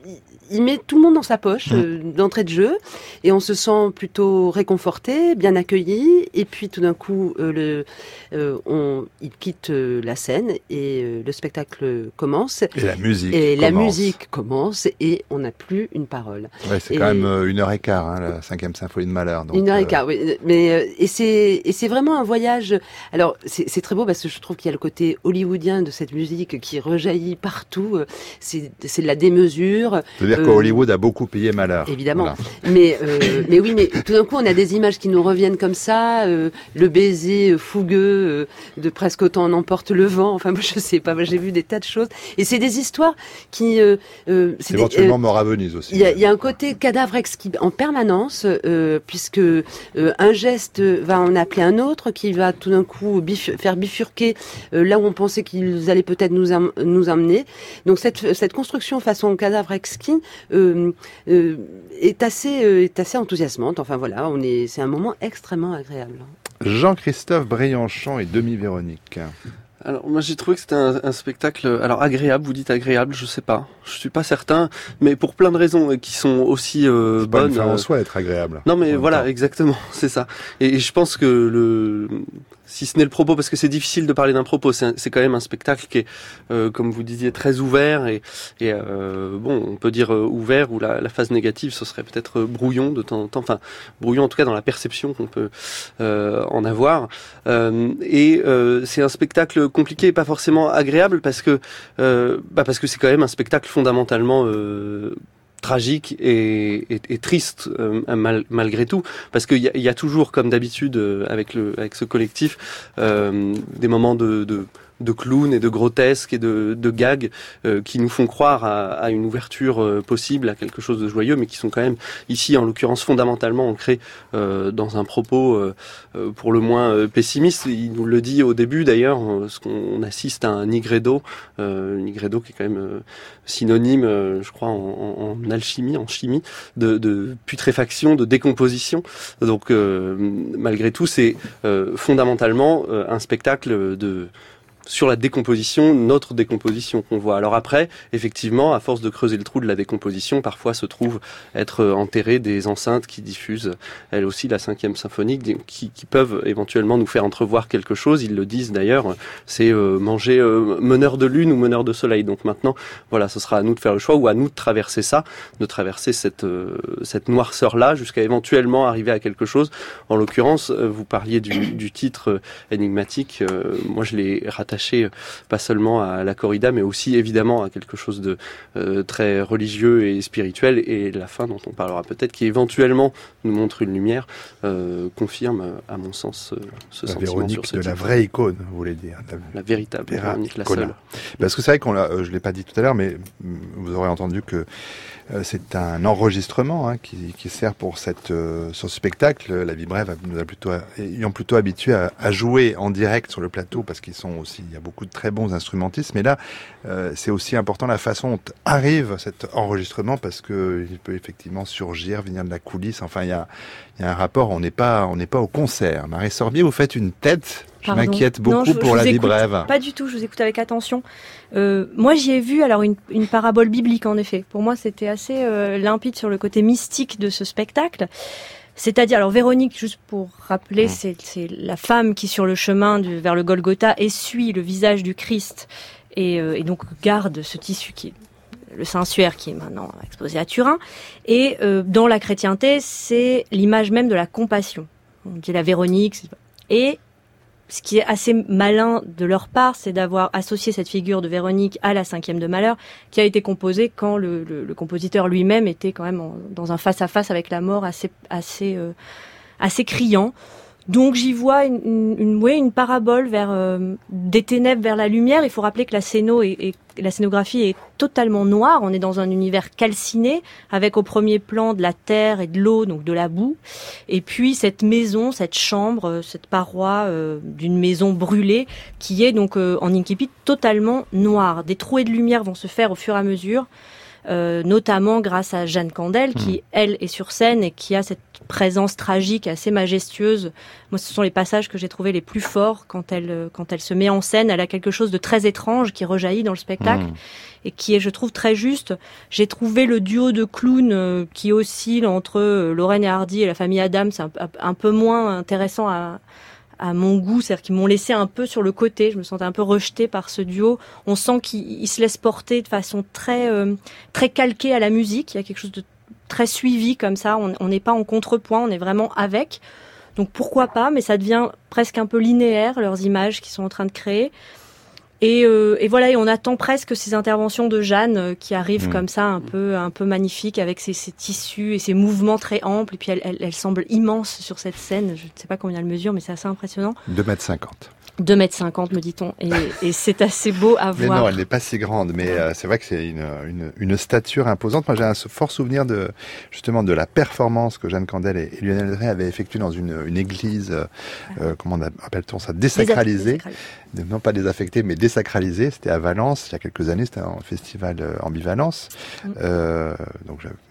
Il met tout le monde dans sa poche euh, d'entrée de jeu et on se sent plutôt réconforté, bien accueilli. Et puis tout d'un coup, euh, le, euh, on, il quitte euh, la scène et euh, le spectacle commence.
Et la musique
Et
commence.
la musique commence et on n'a plus une parole.
Ouais, c'est
et
quand même euh, une heure et quart, hein, la cinquième symphonie de Mahler. Donc,
une heure et
euh...
quart, oui. Mais euh, et c'est et c'est vraiment un voyage. Alors c'est, c'est très beau parce que je trouve qu'il y a le côté hollywoodien de cette musique qui rejaillit partout. C'est c'est de la démesure.
C'est-à-dire euh, qu'Hollywood a beaucoup payé Mahler.
Évidemment.
Voilà.
Mais, euh, mais oui, mais tout d'un coup, on a des images qui nous reviennent comme ça, euh, le baiser fougueux euh, de presque autant en emporte le vent. Enfin, moi, je sais pas, moi, j'ai vu des tas de choses. Et c'est des histoires qui... Euh, euh,
c'est éventuellement euh, mort à Venise aussi.
Il y, y a un côté cadavre exquis en permanence, euh, puisque euh, un geste va en appeler un autre, qui va tout d'un coup bif- faire bifurquer euh, là où on pensait qu'ils allaient peut-être nous, am- nous emmener. Donc cette, cette construction façon cadavre exquis euh, euh, est assez euh, est assez enthousiasmante. Enfin voilà, on est c'est un moment extrêmement agréable.
Jean-Christophe Briançon et Demi-Véronique.
Alors moi j'ai trouvé que c'était un, un spectacle alors agréable, vous dites agréable, je sais pas, je suis pas certain, mais pour plein de raisons qui sont aussi euh,
c'est
bonnes.
C'est pas une fin en soi être agréable.
Non mais voilà, temps. Exactement, c'est ça. Et, et je pense que le si ce n'est le propos, parce que c'est difficile de parler d'un propos, c'est, un, c'est quand même un spectacle qui est, euh, comme vous disiez, très ouvert et, et euh, bon, on peut dire euh, ouvert ou la, la phase négative, ce serait peut-être brouillon de temps en temps, enfin brouillon en tout cas dans la perception qu'on peut euh, en avoir. Euh, et euh, c'est un spectacle compliqué et pas forcément agréable parce que euh, bah parce que c'est quand même un spectacle fondamentalement euh, tragique et, et, et triste euh, mal, malgré tout, parce qu'il y a, y a toujours, comme d'habitude euh, avec le avec ce collectif, euh, des moments de, de de clown et de grotesque et de, de gags euh, qui nous font croire à, à une ouverture euh, possible, à quelque chose de joyeux, mais qui sont quand même ici, en l'occurrence, fondamentalement ancrés euh, dans un propos euh, euh, pour le moins euh, pessimiste. Il nous le dit au début d'ailleurs, euh, ce qu'on assiste à un nigredo, euh, nigredo qui est quand même euh, synonyme, euh, je crois, en, en alchimie, en chimie, de, de putréfaction, de décomposition. Donc, euh, malgré tout, c'est euh, fondamentalement euh, un spectacle de sur la décomposition, notre décomposition qu'on voit. Alors après, effectivement, à force de creuser le trou de la décomposition, parfois se trouvent être enterrées des enceintes qui diffusent, elles aussi, la cinquième symphonie, qui, qui peuvent éventuellement nous faire entrevoir quelque chose. Ils le disent d'ailleurs, c'est euh, manger euh, meneur de lune ou meneur de soleil. Donc maintenant, voilà, ce sera à nous de faire le choix ou à nous de traverser ça, de traverser cette, euh, cette noirceur-là jusqu'à éventuellement arriver à quelque chose. En l'occurrence, euh, vous parliez du, du titre euh, énigmatique. Euh, moi, je l'ai rattaché pas seulement à la corrida, mais aussi évidemment à quelque chose de euh, très religieux et spirituel. Et la fin, dont on parlera peut-être, qui éventuellement nous montre une lumière, euh, confirme, à mon sens, euh, ce
la
sentiment
Véronique
sur ce
de
titre.
la vraie icône, vous voulez dire.
La, la véritable
Véra-
Véronique, la seule.
Parce que c'est vrai qu'on l'a, euh, je l'ai pas dit tout à l'heure, mais vous aurez entendu que euh, c'est un enregistrement hein, qui, qui sert pour cette, euh, ce spectacle. La Vie Brève nous a plutôt, ayant plutôt habitué à, à jouer en direct sur le plateau, parce qu'ils sont aussi, il y a beaucoup de très bons instrumentistes, mais là, euh, c'est aussi important la façon dont arrive cet enregistrement, parce que il peut effectivement surgir, venir de la coulisse. Enfin, il y a, il y a un rapport. On n'est pas, on n'est pas au concert. Marie Sorbier, vous faites une tête. Je
Pardon.
m'inquiète beaucoup
non, je,
pour
je
la Vie
écoute,
Brève.
Pas du tout, je vous écoute avec attention. Euh, moi, j'y ai vu alors une, une parabole biblique, en effet. Pour moi, c'était assez euh, limpide sur le côté mystique de ce spectacle. C'est-à-dire, alors Véronique, juste pour rappeler, mmh. c'est, c'est la femme qui, sur le chemin du, vers le Golgotha, essuie le visage du Christ et, euh, et donc garde ce tissu qui est le sensuaire qui est maintenant exposé à Turin. Et euh, dans la chrétienté, c'est l'image même de la compassion. On dit la Véronique. Et ce qui est assez malin de leur part, c'est d'avoir associé cette figure de Véronique à la cinquième de Malheur, qui a été composée quand le, le, le compositeur lui-même était quand même en, dans un face-à-face avec la mort assez, assez, euh, assez criant. Donc j'y vois une, une, une, ouais, une parabole vers euh, des ténèbres vers la lumière. Il faut rappeler que la scéno et, et la scénographie est totalement noire. On est dans un univers calciné, avec au premier plan de la terre et de l'eau, donc de la boue. Et puis cette maison, cette chambre, cette paroi euh, d'une maison brûlée, qui est donc euh, en incipit totalement noire. Des trouées de lumière vont se faire au fur et à mesure. Euh, notamment grâce à Jeanne Candel, qui, elle, est sur scène et qui a cette présence tragique assez majestueuse. Moi, ce sont les passages que j'ai trouvés les plus forts quand elle, quand elle se met en scène. Elle a quelque chose de très étrange qui rejaillit dans le spectacle mmh. et qui est, je trouve, très juste. J'ai trouvé le duo de clowns euh, qui oscille entre euh, Lorraine et Hardy et la famille Adams un, un peu moins intéressant à à mon goût, c'est-à-dire qu'ils m'ont laissé un peu sur le côté, je me sentais un peu rejetée par ce duo. On sent qu'ils se laissent porter de façon très euh, très calquée à la musique, il y a quelque chose de très suivi comme ça, on n'est pas en contrepoint, on est vraiment avec. Donc pourquoi pas, mais ça devient presque un peu linéaire, leurs images qu'ils sont en train de créer. Et, euh, et voilà, et on attend presque ces interventions de Jeanne euh, qui arrivent mmh. comme ça, un peu, un peu magnifiques, avec ses, ses tissus et ses mouvements très amples. Et puis elle, elle, elle semble immense sur cette scène. Je ne sais pas combien elle mesure, mais c'est assez impressionnant.
deux mètres cinquante.
deux mètres cinquante, me dit-on. Et, et c'est assez beau à
mais
voir.
Non, elle n'est pas si grande, mais euh, c'est vrai que c'est une, une, une stature imposante. Moi, j'ai un fort souvenir de, justement, de la performance que Jeanne Candel et, et Lionel Drey avaient effectuée dans une, une église, euh, euh, comment appelle-t-on ça, désacralisée. Non pas désaffectée, mais désacralisée. C'était à Valence, il y a quelques années, c'était un festival euh, Ambivalence. Mmh. Euh, donc, j'avais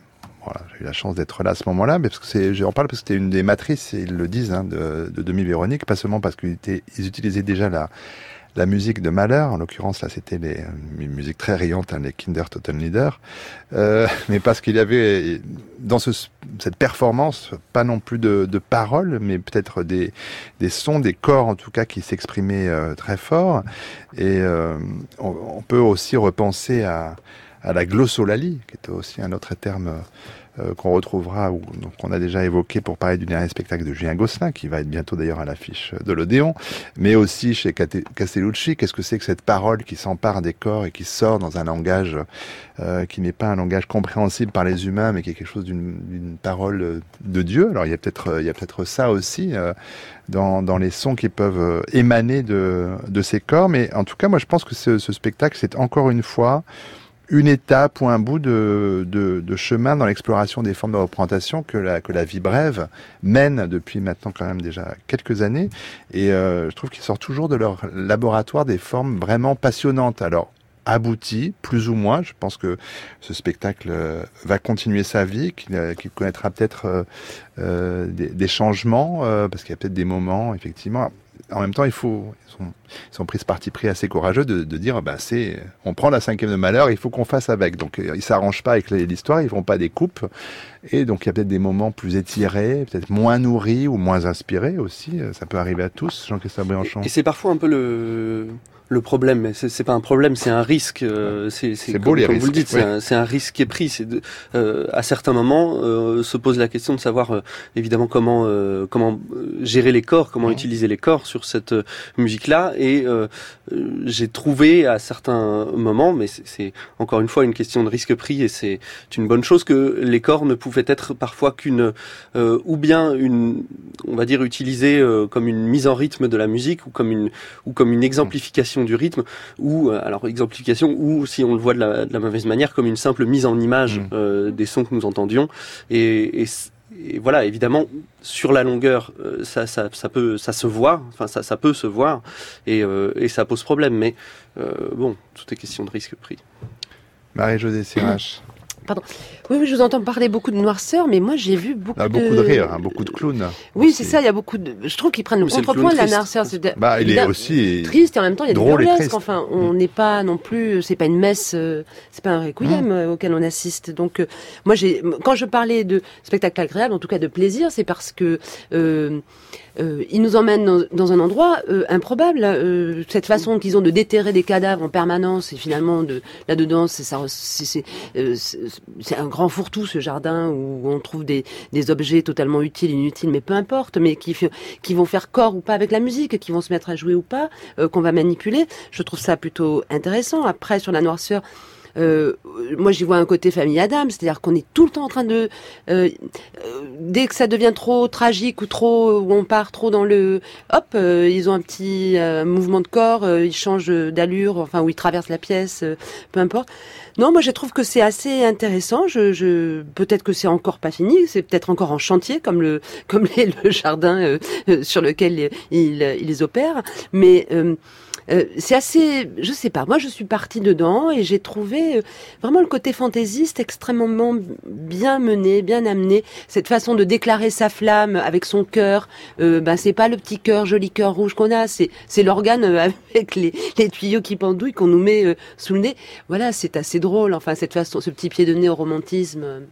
voilà, j'ai eu la chance d'être là à ce moment-là, mais parce que c'est, j'en parle parce que c'était une des matrices, et ils le disent, hein, de, de Demi-Véronique, pas seulement parce qu'ils étaient, ils utilisaient déjà la, la musique de Mahler, en l'occurrence là c'était les, une musique très riante, hein, les Kinder Totenlieder, euh, mais parce qu'il y avait dans ce, cette performance pas non plus de, de paroles, mais peut-être des, des sons, des corps en tout cas qui s'exprimaient euh, très fort, et euh, on, on peut aussi repenser à, à la glossolalie, qui est aussi un autre terme Euh, qu'on retrouvera, ou donc qu'on a déjà évoqué pour parler du dernier spectacle de Julien Gosselin, qui va être bientôt d'ailleurs à l'affiche de l'Odéon, mais aussi chez Castellucci. Qu'est-ce que c'est que cette parole qui s'empare des corps et qui sort dans un langage euh, qui n'est pas un langage compréhensible par les humains, mais qui est quelque chose d'une, d'une parole de Dieu. Alors il y a peut-être, il y a peut-être ça aussi euh, dans, dans les sons qui peuvent émaner de, de ces corps, mais en tout cas, moi je pense que ce, ce spectacle, c'est encore une fois une étape ou un bout de, de, de chemin dans l'exploration des formes de représentation que la, que la vie brève mène depuis maintenant quand même déjà quelques années. Et euh, je trouve qu'ils sortent toujours de leur laboratoire des formes vraiment passionnantes. Alors, abouties, plus ou moins. Je pense que ce spectacle va continuer sa vie, qu'il, qu'il connaîtra peut-être euh, euh, des, des changements, euh, parce qu'il y a peut-être des moments, effectivement. En même temps, il faut, ils sont, ils sont pris ce parti pris assez courageux de, de dire, bah c'est, on prend la cinquième de Mahler, il faut qu'on fasse avec. Donc, ils s'arrangent pas avec l'histoire, ils font pas des coupes, et donc il y a peut-être des moments plus étirés, peut-être moins nourris ou moins inspirés aussi. Ça peut arriver à tous, Jean-Christophe Briançon.
Et c'est parfois un peu le le problème, mais c'est, c'est pas un problème, c'est un risque. Euh, c'est, c'est,
c'est
comme,
beau les
comme
risques.
Vous le dites,
oui.
c'est, un, c'est un risque qui est pris. C'est de, euh, à certains moments, euh, se pose la question de savoir euh, évidemment comment euh, comment gérer les corps, comment mmh. utiliser les corps sur cette euh, musique-là. Et euh, j'ai trouvé à certains moments, mais c'est, c'est encore une fois une question de risque pris, et c'est une bonne chose que les corps ne pouvaient être parfois qu'une euh, ou bien une, on va dire utilisés euh, comme une mise en rythme de la musique, ou comme une ou comme une exemplification du rythme, ou alors exemplification, ou si on le voit de la, de la mauvaise manière, comme une simple mise en image mmh. euh, des sons que nous entendions. Et, et, et voilà, évidemment, sur la longueur, euh, ça, ça, ça peut, ça se voit, enfin ça, ça peut se voir, et, euh, et ça pose problème. Mais euh, bon, tout est question de risque pris.
Marie-Josée Sirache.
Pardon. Oui, oui, je vous entends parler beaucoup de noirceur, mais moi j'ai vu beaucoup,
ah,
de...
beaucoup de rire, hein, beaucoup de clowns.
Oui,
aussi.
C'est ça, il y a beaucoup de... Je trouve qu'ils prennent le contrepoint de la noirceur. C'est...
Bah, il, il est aussi
triste, et en même temps il y a du burlesque. Enfin, on
mmh.
n'est pas non plus... C'est pas une messe, euh, c'est pas un requiem mmh. euh, auquel on assiste. Donc, euh, moi, j'ai... quand je parlais de spectacle agréable, en tout cas de plaisir, c'est parce que... Euh, Euh, ils nous emmènent dans, dans un endroit euh, improbable. Euh, cette façon qu'ils ont de déterrer des cadavres en permanence, et finalement de là-dedans, c'est, ça, c'est, c'est, euh, c'est, c'est un grand fourre-tout, ce jardin où on trouve des, des objets totalement utiles, inutiles, mais peu importe, mais qui, qui vont faire corps ou pas avec la musique, qui vont se mettre à jouer ou pas, euh, qu'on va manipuler. Je trouve ça plutôt intéressant. Après, sur la noirceur, Euh, moi j'y vois un côté famille Adam, c'est-à-dire qu'on est tout le temps en train de euh, euh, dès que ça devient trop tragique ou trop, où on part trop dans le hop, euh, ils ont un petit euh, mouvement de corps, euh, ils changent d'allure, enfin où ils traversent la pièce, euh, peu importe. Non, moi je trouve que c'est assez intéressant. Je, je peut-être que c'est encore pas fini, c'est peut-être encore en chantier comme le comme les, le jardin euh, euh, sur lequel ils, ils opèrent, mais euh, Euh, c'est assez, je sais pas, moi je suis partie dedans et j'ai trouvé euh, vraiment le côté fantaisiste extrêmement bien mené, bien amené, cette façon de déclarer sa flamme avec son cœur, euh, ben c'est pas le petit cœur, joli cœur rouge qu'on a, c'est c'est l'organe avec les, les tuyaux qui pendouillent qu'on nous met euh, sous le nez. Voilà, c'est assez drôle, enfin cette façon, ce petit pied de nez au romantisme. Euh,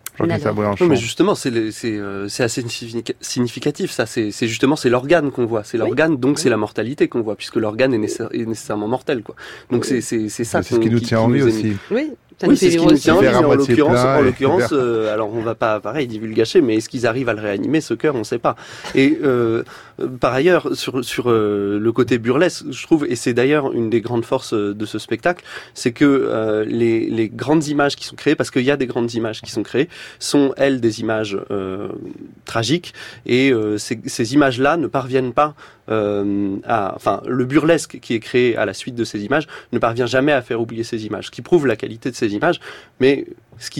Non, mais justement, c'est, c'est, euh, c'est assez significatif, ça. C'est, c'est justement, c'est l'organe qu'on voit. C'est l'organe, oui. donc oui. c'est la mortalité qu'on voit, puisque l'organe est, nécessaire, est nécessairement mortel, quoi. Donc oui. c'est, c'est, c'est ça.
C'est ce qui nous tient en vie aussi.
Oui.
Ça oui, c'est ce qui nous tient en vie, en l'occurrence,
plein,
en l'occurrence, euh, alors on va pas, pareil, divulgacher, mais est-ce qu'ils arrivent à le réanimer, ce cœur, on sait pas. Et, euh, par ailleurs, sur, sur, euh, le côté burlesque, je trouve, et c'est d'ailleurs une des grandes forces de ce spectacle, c'est que, euh, les, les grandes images qui sont créées, parce qu'il y a des grandes images qui sont créées, sont, elles, des images, euh, tragiques, et, euh, ces, ces images-là ne parviennent pas, euh, à, enfin, le burlesque qui est créé à la suite de ces images ne parvient jamais à faire oublier ces images, ce qui prouve la qualité de ces images, mais ce qui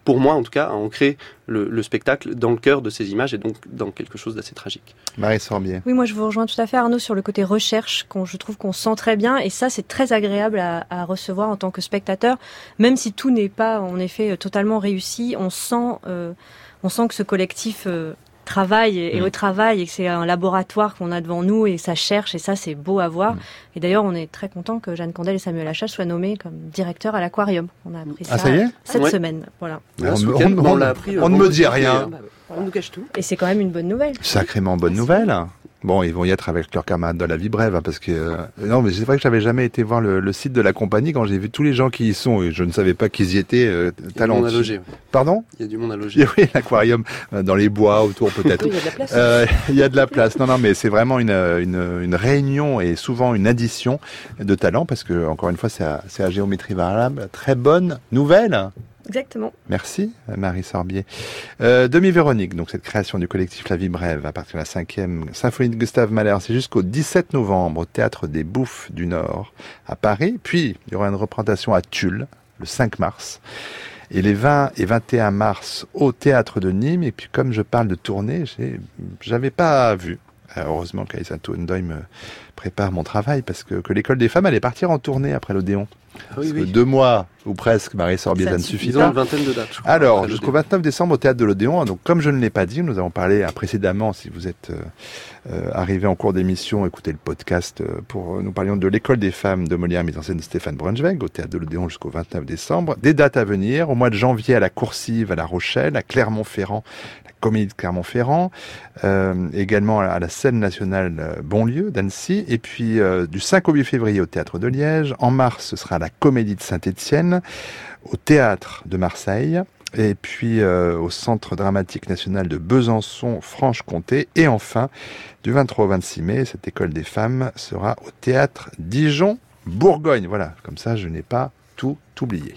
pour moi en tout cas, à ancrer le, le spectacle dans le cœur de ces images et donc dans quelque chose d'assez tragique.
Marie Sorbier.
Oui, moi je vous rejoins tout à fait Arnaud sur le côté recherche, qu'on, je trouve qu'on sent très bien, et ça c'est très agréable à, à recevoir en tant que spectateur, même si tout n'est pas en effet totalement réussi, on sent, euh, on sent que ce collectif euh, travaille et, et au travail, et que c'est un laboratoire qu'on a devant nous et ça cherche, et ça c'est beau à voir. Mmh. Et d'ailleurs on est très content que Jeanne Candel et Samuel Achal soient nommés comme directeurs à l'Aquarium. On a appris
ah,
ça,
ça y est
cette
ouais.
semaine. Voilà.
On, on, on, on, l'a appris, on ne me dit rien.
On nous cache tout.
Et c'est quand même une bonne nouvelle.
Sacrément bonne nouvelle. Bon, ils vont y être avec leurs camarades de la vie brève, hein, parce que euh, non, mais c'est vrai que j'avais jamais été voir le, le site de la compagnie quand j'ai vu tous les gens qui y sont et je ne savais pas qu'ils y étaient. Euh, talentueux.
Il y a du monde à loger.
Pardon ?
Il y a du monde à loger.
Oui, l'aquarium euh, dans les bois autour peut-être.
Oui, il y a de la place.
Euh, il y a de la place. Non, non, mais c'est vraiment une, une une réunion et souvent une addition de talents parce que encore une fois, c'est à, c'est à géométrie variable. Très bonne nouvelle.
Exactement.
Merci, Marie Sorbier. Euh, Demi-Véronique, donc cette création du collectif La Vie Brève à partir de la cinquième symphonie de Gustave Mahler, c'est jusqu'au dix-sept novembre au Théâtre des Bouffes du Nord à Paris. Puis, il y aura une représentation à Tulle le cinq mars. Et les vingt et vingt et un mars au Théâtre de Nîmes. Et puis, comme je parle de tournée, j'ai, j'avais pas vu. Heureusement qu'Aïssa Toundoy me prépare mon travail parce que, que l'école des femmes allait partir en tournée après l'Odéon.
Ah oui, oui.
Deux mois ou presque, Marie Sorbier, ça, ça ne suffit pas.
Ils ont une vingtaine de dates, je crois.
Alors, jusqu'au vingt-neuf décembre au Théâtre de l'Odéon. Donc, comme je ne l'ai pas dit, nous avons parlé euh, précédemment, si vous êtes euh, euh, arrivé en cours d'émission, écoutez le podcast, euh, pour nous parlions de l'école des femmes de Molière, mise en scène de Stéphane Brunschweig, au Théâtre de l'Odéon jusqu'au vingt-neuf décembre. Des dates à venir, au mois de janvier à la Coursive, à La Rochelle, à Clermont-Ferrand, la Comédie de Clermont-Ferrand, euh, également à la Scène nationale euh, Bonlieu d'Annecy, et puis euh, du cinq au huit février au Théâtre de Liège. En mars, ce sera la Comédie de Saint-Étienne, au Théâtre de Marseille, et puis euh, au Centre dramatique national de Besançon, Franche-Comté. Et enfin, du vingt-trois au vingt-six mai, cette école des femmes sera au Théâtre Dijon, Bourgogne. Voilà, comme ça, je n'ai pas tout oublié.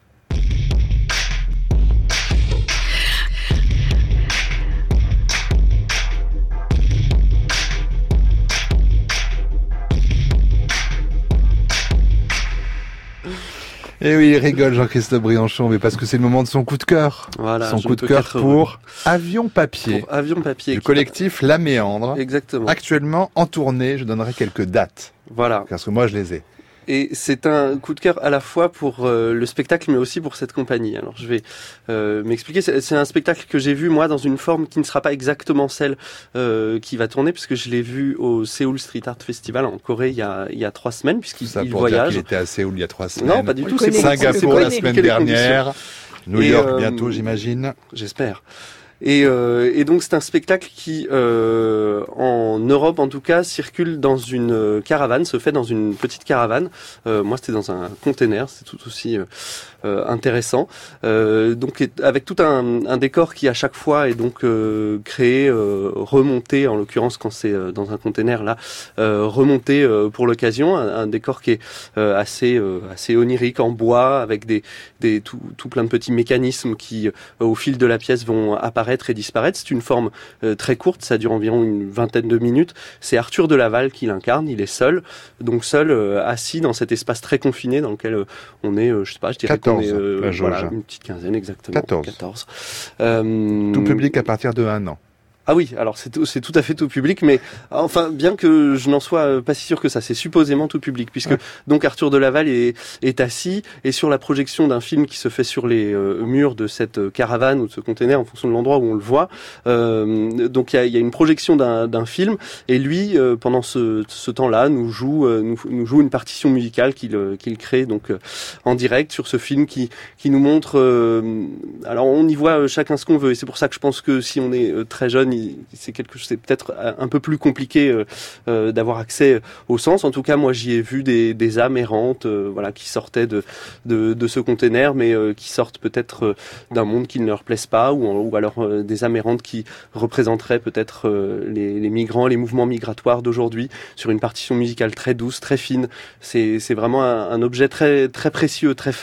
Et oui, il rigole Jean-Christophe Briançon, mais parce que c'est le moment de son coup de cœur.
Voilà,
son coup de cœur pour Avion Papier.
Pour Avion Papier.
Du collectif La Méandre.
Exactement.
Actuellement en tournée, je donnerai quelques dates.
Voilà.
Parce que moi, je les ai.
Et c'est un coup de cœur à la fois pour euh, le spectacle, mais aussi pour cette compagnie. Alors je vais euh, m'expliquer. C'est, c'est un spectacle que j'ai vu moi dans une forme qui ne sera pas exactement celle euh, qui va tourner, puisque je l'ai vu au Seoul Street Art Festival en Corée il y a il y a trois semaines, puisqu'il
ça
il
pour
voyage.
Dire qu'il était à Séoul il y a trois semaines.
Non, pas du tout.
C'est Singapour la semaine dernière. New York euh, bientôt, j'imagine.
J'espère. Et, euh, et donc c'est un spectacle qui, euh, en Europe en tout cas, circule dans une caravane, se fait dans une petite caravane. Euh, moi c'était dans un container, c'est tout aussi euh, euh, intéressant. Euh, donc avec tout un, un décor qui à chaque fois est donc euh, créé, euh, remonté, en l'occurrence quand c'est euh, dans un container là, euh, remonté euh, pour l'occasion, un, un décor qui est euh, assez euh, assez onirique en bois, avec des des tout, tout plein de petits mécanismes qui euh, au fil de la pièce vont apparaître et disparaître. C'est une forme euh, très courte, ça dure environ une vingtaine de minutes. C'est Arthur de Laval qui l'incarne, il est seul, donc seul, euh, assis dans cet espace très confiné dans lequel euh, on est, euh, je sais pas, je dirais
quatorze,
qu'on est, euh, voilà, une petite quinzaine exactement.
quatorze.
quatorze. Euh,
Tout public à partir de un an.
Ah oui, alors c'est tout, c'est tout à fait tout public, mais enfin bien que je n'en sois pas si sûr que ça, c'est supposément tout public, puisque ouais. donc Arthur de Laval est, est assis et sur la projection d'un film qui se fait sur les euh, murs de cette caravane ou de ce container en fonction de l'endroit où on le voit. Euh, donc il y a, y a une projection d'un, d'un film et lui euh, pendant ce, ce temps-là nous joue euh, nous, nous joue une partition musicale qu'il euh, qu'il crée donc euh, en direct sur ce film qui qui nous montre. Euh, alors on y voit chacun ce qu'on veut et c'est pour ça que je pense que si on est euh, très jeune c'est quelque chose, c'est peut-être un peu plus compliqué euh, euh, d'avoir accès au sens. En tout cas, moi, j'y ai vu des, des âmes errantes, euh, voilà, qui sortaient de de, de ce container, mais euh, qui sortent peut-être euh, d'un monde qui ne leur plaise pas, ou, ou alors euh, des âmes errantes qui représenteraient peut-être euh, les, les migrants, les mouvements migratoires d'aujourd'hui, sur une partition musicale très douce, très fine. C'est c'est vraiment un, un objet très très précieux, très fin,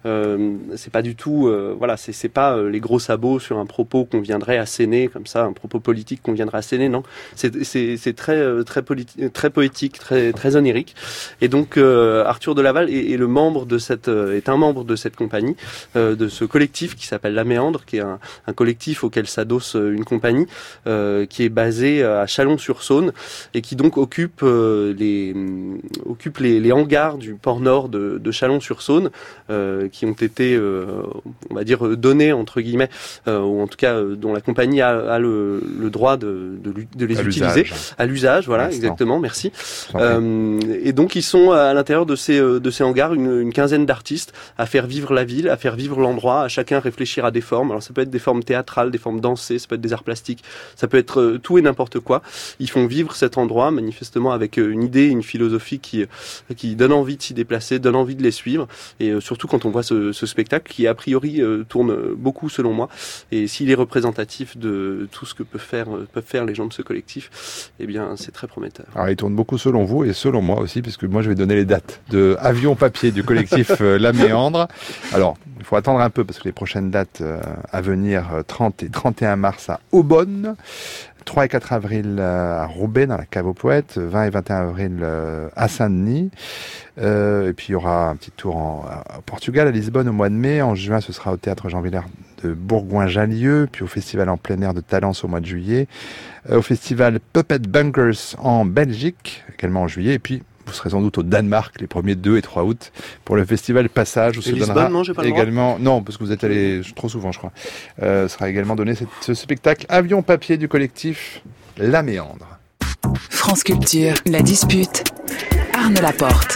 Euh, c'est pas du tout, euh, voilà, c'est, c'est pas euh, les gros sabots sur un propos qu'on viendrait asséner comme ça, un propos politique qu'on viendrait asséner, non. C'est, c'est, c'est très, euh, très, politi- très poétique, très, très onirique. Et donc euh, Arthur de Laval est, est le membre de cette, euh, est un membre de cette compagnie, euh, de ce collectif qui s'appelle La Méandre, qui est un, un collectif auquel s'adosse une compagnie euh, qui est basée à Chalon-sur-Saône et qui donc occupe euh, les occupe les, les hangars du port nord de, de Chalon-sur-Saône, euh, qui ont été, euh, on va dire, donnés entre guillemets, euh, ou en tout cas euh, dont la compagnie a, a le, le droit de, de, de les
à
utiliser
l'usage.
à l'usage. Voilà,
L'instant.
exactement. Merci. Euh, et donc ils sont à l'intérieur de ces de ces hangars une, une quinzaine d'artistes à faire vivre la ville, à faire vivre l'endroit, à chacun réfléchir à des formes. Alors ça peut être des formes théâtrales, des formes dansées, ça peut être des arts plastiques, ça peut être euh, tout et n'importe quoi. Ils font vivre cet endroit manifestement avec euh, une idée, une philosophie qui qui donne envie de s'y déplacer, donne envie de les suivre. Et euh, surtout quand on voit ce, ce spectacle qui a priori euh, tourne beaucoup selon moi. Et s'il est représentatif de tout ce que peuvent faire euh, peuvent faire les gens de ce collectif, eh bien c'est très prometteur.
Alors il tourne beaucoup selon vous et selon moi aussi, puisque moi je vais donner les dates de Avion Papier du collectif euh, La Méandre. Alors il faut attendre un peu parce que les prochaines dates euh, à venir, trente et trente et un mars à Aubonne, trois et quatre avril à Roubaix dans la Cave aux Poètes, vingt et vingt et un avril à Saint-Denis, euh, et puis il y aura un petit tour en, à Portugal, à Lisbonne au mois de mai. En juin ce sera au Théâtre Jean Villers de Bourgoin-Jallieu, puis au Festival en plein air de Talence au mois de juillet, euh, au Festival Puppet Bunkers en Belgique également en juillet, et puis vous serez sans doute au Danemark les premiers deux et trois août pour le festival Passage où
et
se
Lisbonne,
donnera
non, j'ai pas le
également
droit.
non parce que vous êtes allé trop souvent je crois euh, sera également donné cette, ce spectacle Avion Papier du collectif La Méandre.
France Culture, La Dispute, Arne Laporte.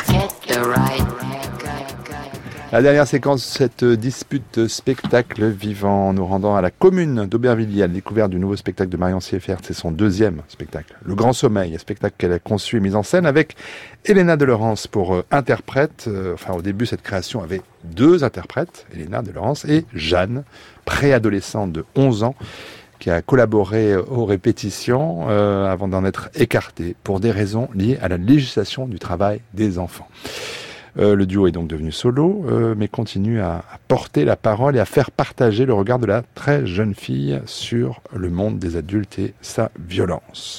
La dernière séquence de cette dispute spectacle vivant, nous rendant à la commune d'Aubervilliers à la découverte du nouveau spectacle de Marion Sieffert. C'est son deuxième spectacle, Le Grand Sommeil, un spectacle qu'elle a conçu et mis en scène avec Elena de Laurence pour euh, interprète. Euh, enfin, au début, cette création avait deux interprètes, Elena de Laurence et Jeanne, préadolescente de onze ans, qui a collaboré aux répétitions euh, avant d'en être écartée pour des raisons liées à la législation du travail des enfants. Euh, le duo est donc devenu solo, euh, mais continue à, à porter la parole et à faire partager le regard de la très jeune fille sur le monde des adultes et sa violence.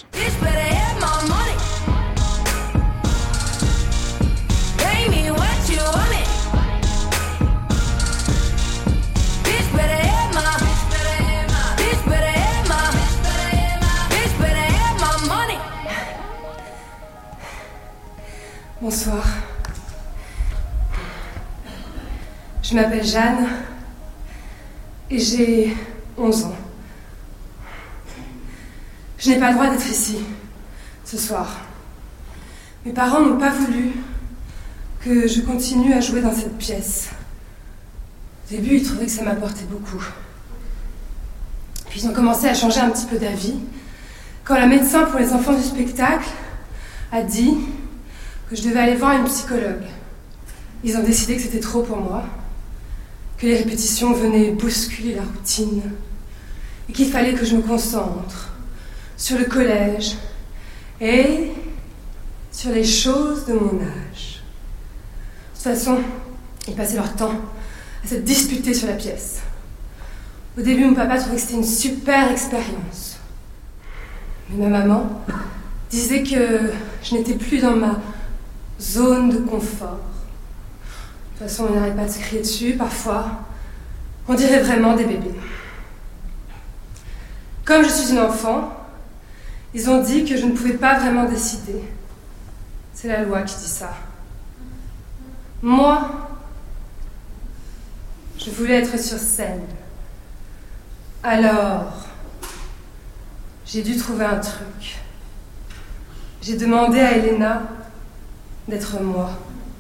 Bonsoir. Je m'appelle Jeanne et j'ai onze ans. Je n'ai pas le droit d'être ici ce soir. Mes parents n'ont pas voulu que je continue à jouer dans cette pièce. Au début, ils trouvaient que ça m'apportait beaucoup. Puis ils ont commencé à changer un petit peu d'avis quand la médecin pour les enfants du spectacle a dit que je devais aller voir une psychologue. Ils ont décidé que c'était trop pour moi, que les répétitions venaient bousculer la routine et qu'il fallait que je me concentre sur le collège et sur les choses de mon âge. De toute façon, ils passaient leur temps à se disputer sur la pièce. Au début, mon papa trouvait que c'était une super expérience. Mais ma maman disait que je n'étais plus dans ma zone de confort. De toute façon, on n'arrête pas de se crier dessus, parfois. On dirait vraiment des bébés. Comme je suis une enfant, ils ont dit que je ne pouvais pas vraiment décider. C'est la loi qui dit ça. Moi, je voulais être sur scène. Alors, j'ai dû trouver un truc. J'ai demandé à Elena d'être moi.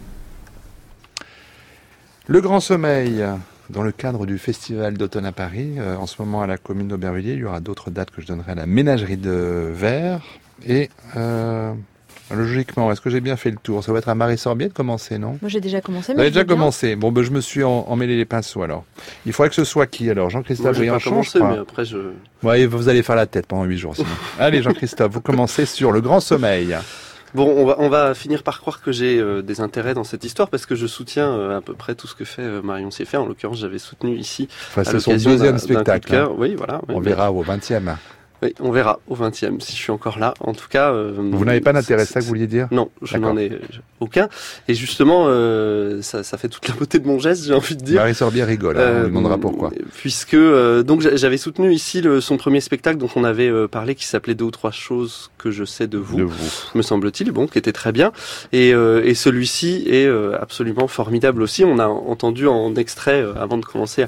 Le Grand Sommeil, dans le cadre du Festival d'automne à Paris, euh, en ce moment à la commune d'Aubervilliers. Il y aura d'autres dates que je donnerai à la ménagerie de Vers. Et euh, logiquement, est-ce que j'ai bien fait le tour? Ça va être à Marie-Sorbier de commencer, non?
Moi j'ai déjà commencé.
Vous avez déjà commencé. Bon, ben je me suis en, emmêlé les pinceaux alors. Il faudrait que ce soit qui alors? Jean-Christophe Briançon,
commencé, mais après je...
Ouais, vous allez faire la tête pendant huit jours sinon. Allez Jean-Christophe, vous commencez sur Le Grand Sommeil.
Bon, on va, on va finir par croire que j'ai euh, des intérêts dans cette histoire parce que je soutiens euh, à peu près tout ce que fait euh, Marion Sieffert. En l'occurrence, j'avais soutenu ici.
Enfin, c'est son deuxième
d'un,
spectacle.
D'un hein. Oui, voilà.
On oui, verra mais... au vingtième.
Oui, on verra au vingtième si je suis encore là. En tout cas, euh,
vous n'avez pas d'intérêt, c'est ça que vous vouliez dire?
Non, je D'accord. n'en ai aucun. Et justement, euh, ça, ça fait toute la beauté de mon geste, j'ai envie de dire.
Marie Sorbier rigole, euh, on lui demandera pourquoi.
Puisque euh, donc j'avais soutenu ici le, son premier spectacle dont on avait euh, parlé, qui s'appelait Deux ou trois choses que je sais de vous,
de vous.
me semble-t-il, bon, qui était très bien. Et, euh, et celui-ci est euh, absolument formidable aussi. On a entendu en extrait euh, avant de commencer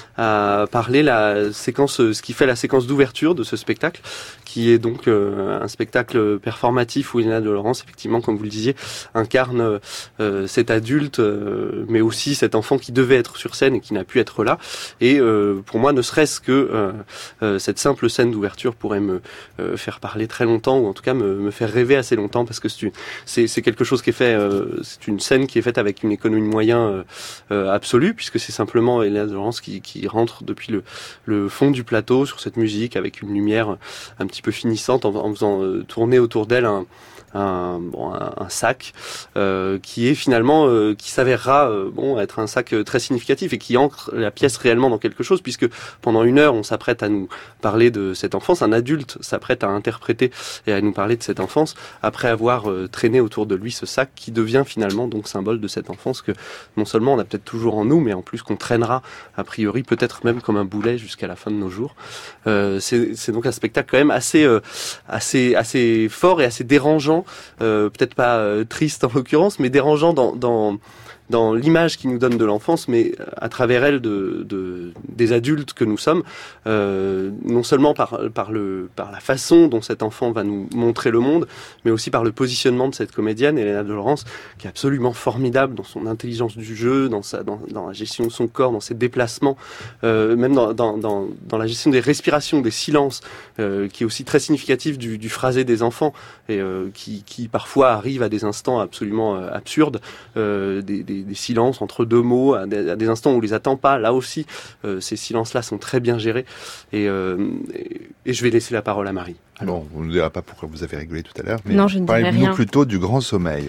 à, à parler la séquence, ce qui fait la séquence d'ouverture de ce spectacle, qui est donc euh, un spectacle performatif où Elena de Laurence, effectivement, comme vous le disiez, incarne euh, cet adulte, euh, mais aussi cet enfant qui devait être sur scène et qui n'a pu être là. Et euh, pour moi, ne serait-ce que euh, euh, cette simple scène d'ouverture pourrait me euh, faire parler très longtemps, ou en tout cas me, me faire rêver assez longtemps, parce que c'est, c'est, c'est quelque chose qui est fait, euh, c'est une scène qui est faite avec une économie de moyens euh, euh, absolue, puisque c'est simplement Elena de Laurence qui, qui rentre depuis le, le fond du plateau sur cette musique avec une lumière un petit peu finissante en, en faisant euh, tourner autour d'elle un, un, bon, un, un sac euh, qui est finalement euh, qui s'avérera euh, bon être un sac très significatif et qui ancre la pièce réellement dans quelque chose, puisque pendant une heure on s'apprête à nous parler de cette enfance, un adulte s'apprête à interpréter et à nous parler de cette enfance après avoir euh, traîné autour de lui ce sac qui devient finalement donc symbole de cette enfance que non seulement on a peut-être toujours en nous, mais en plus qu'on traînera a priori peut-être même comme un boulet jusqu'à la fin de nos jours. Euh, c'est, c'est donc un spectacle quand même assez euh, assez assez fort et assez dérangeant. Euh, peut-être pas euh, triste en l'occurrence, mais dérangeant dans, dans, dans l'image qu'il nous donne de l'enfance, mais à travers elle de, de, des adultes que nous sommes, euh, non seulement par, par, le, par la façon dont cet enfant va nous montrer le monde, mais aussi par le positionnement de cette comédienne, Elena de Laurence, qui est absolument formidable dans son intelligence du jeu, dans, sa, dans, dans la gestion de son corps, dans ses déplacements, euh, même dans, dans, dans, dans la gestion des respirations, des silences, euh, qui est aussi très significatif du, du phrasé des enfants, et euh, qui, qui parfois arrive à des instants absolument euh, absurdes, euh, des, des, des silences entre deux mots, à des, à des instants où on les attend pas. Là aussi, euh, ces silences-là sont très bien gérés. Et, euh, et, et je vais laisser la parole à Marie.
Alors. Bon, on ne dira pas pourquoi vous avez rigolé tout à l'heure, mais
non, je ne dirai rien.
Parlez-nous plutôt du Grand Sommeil.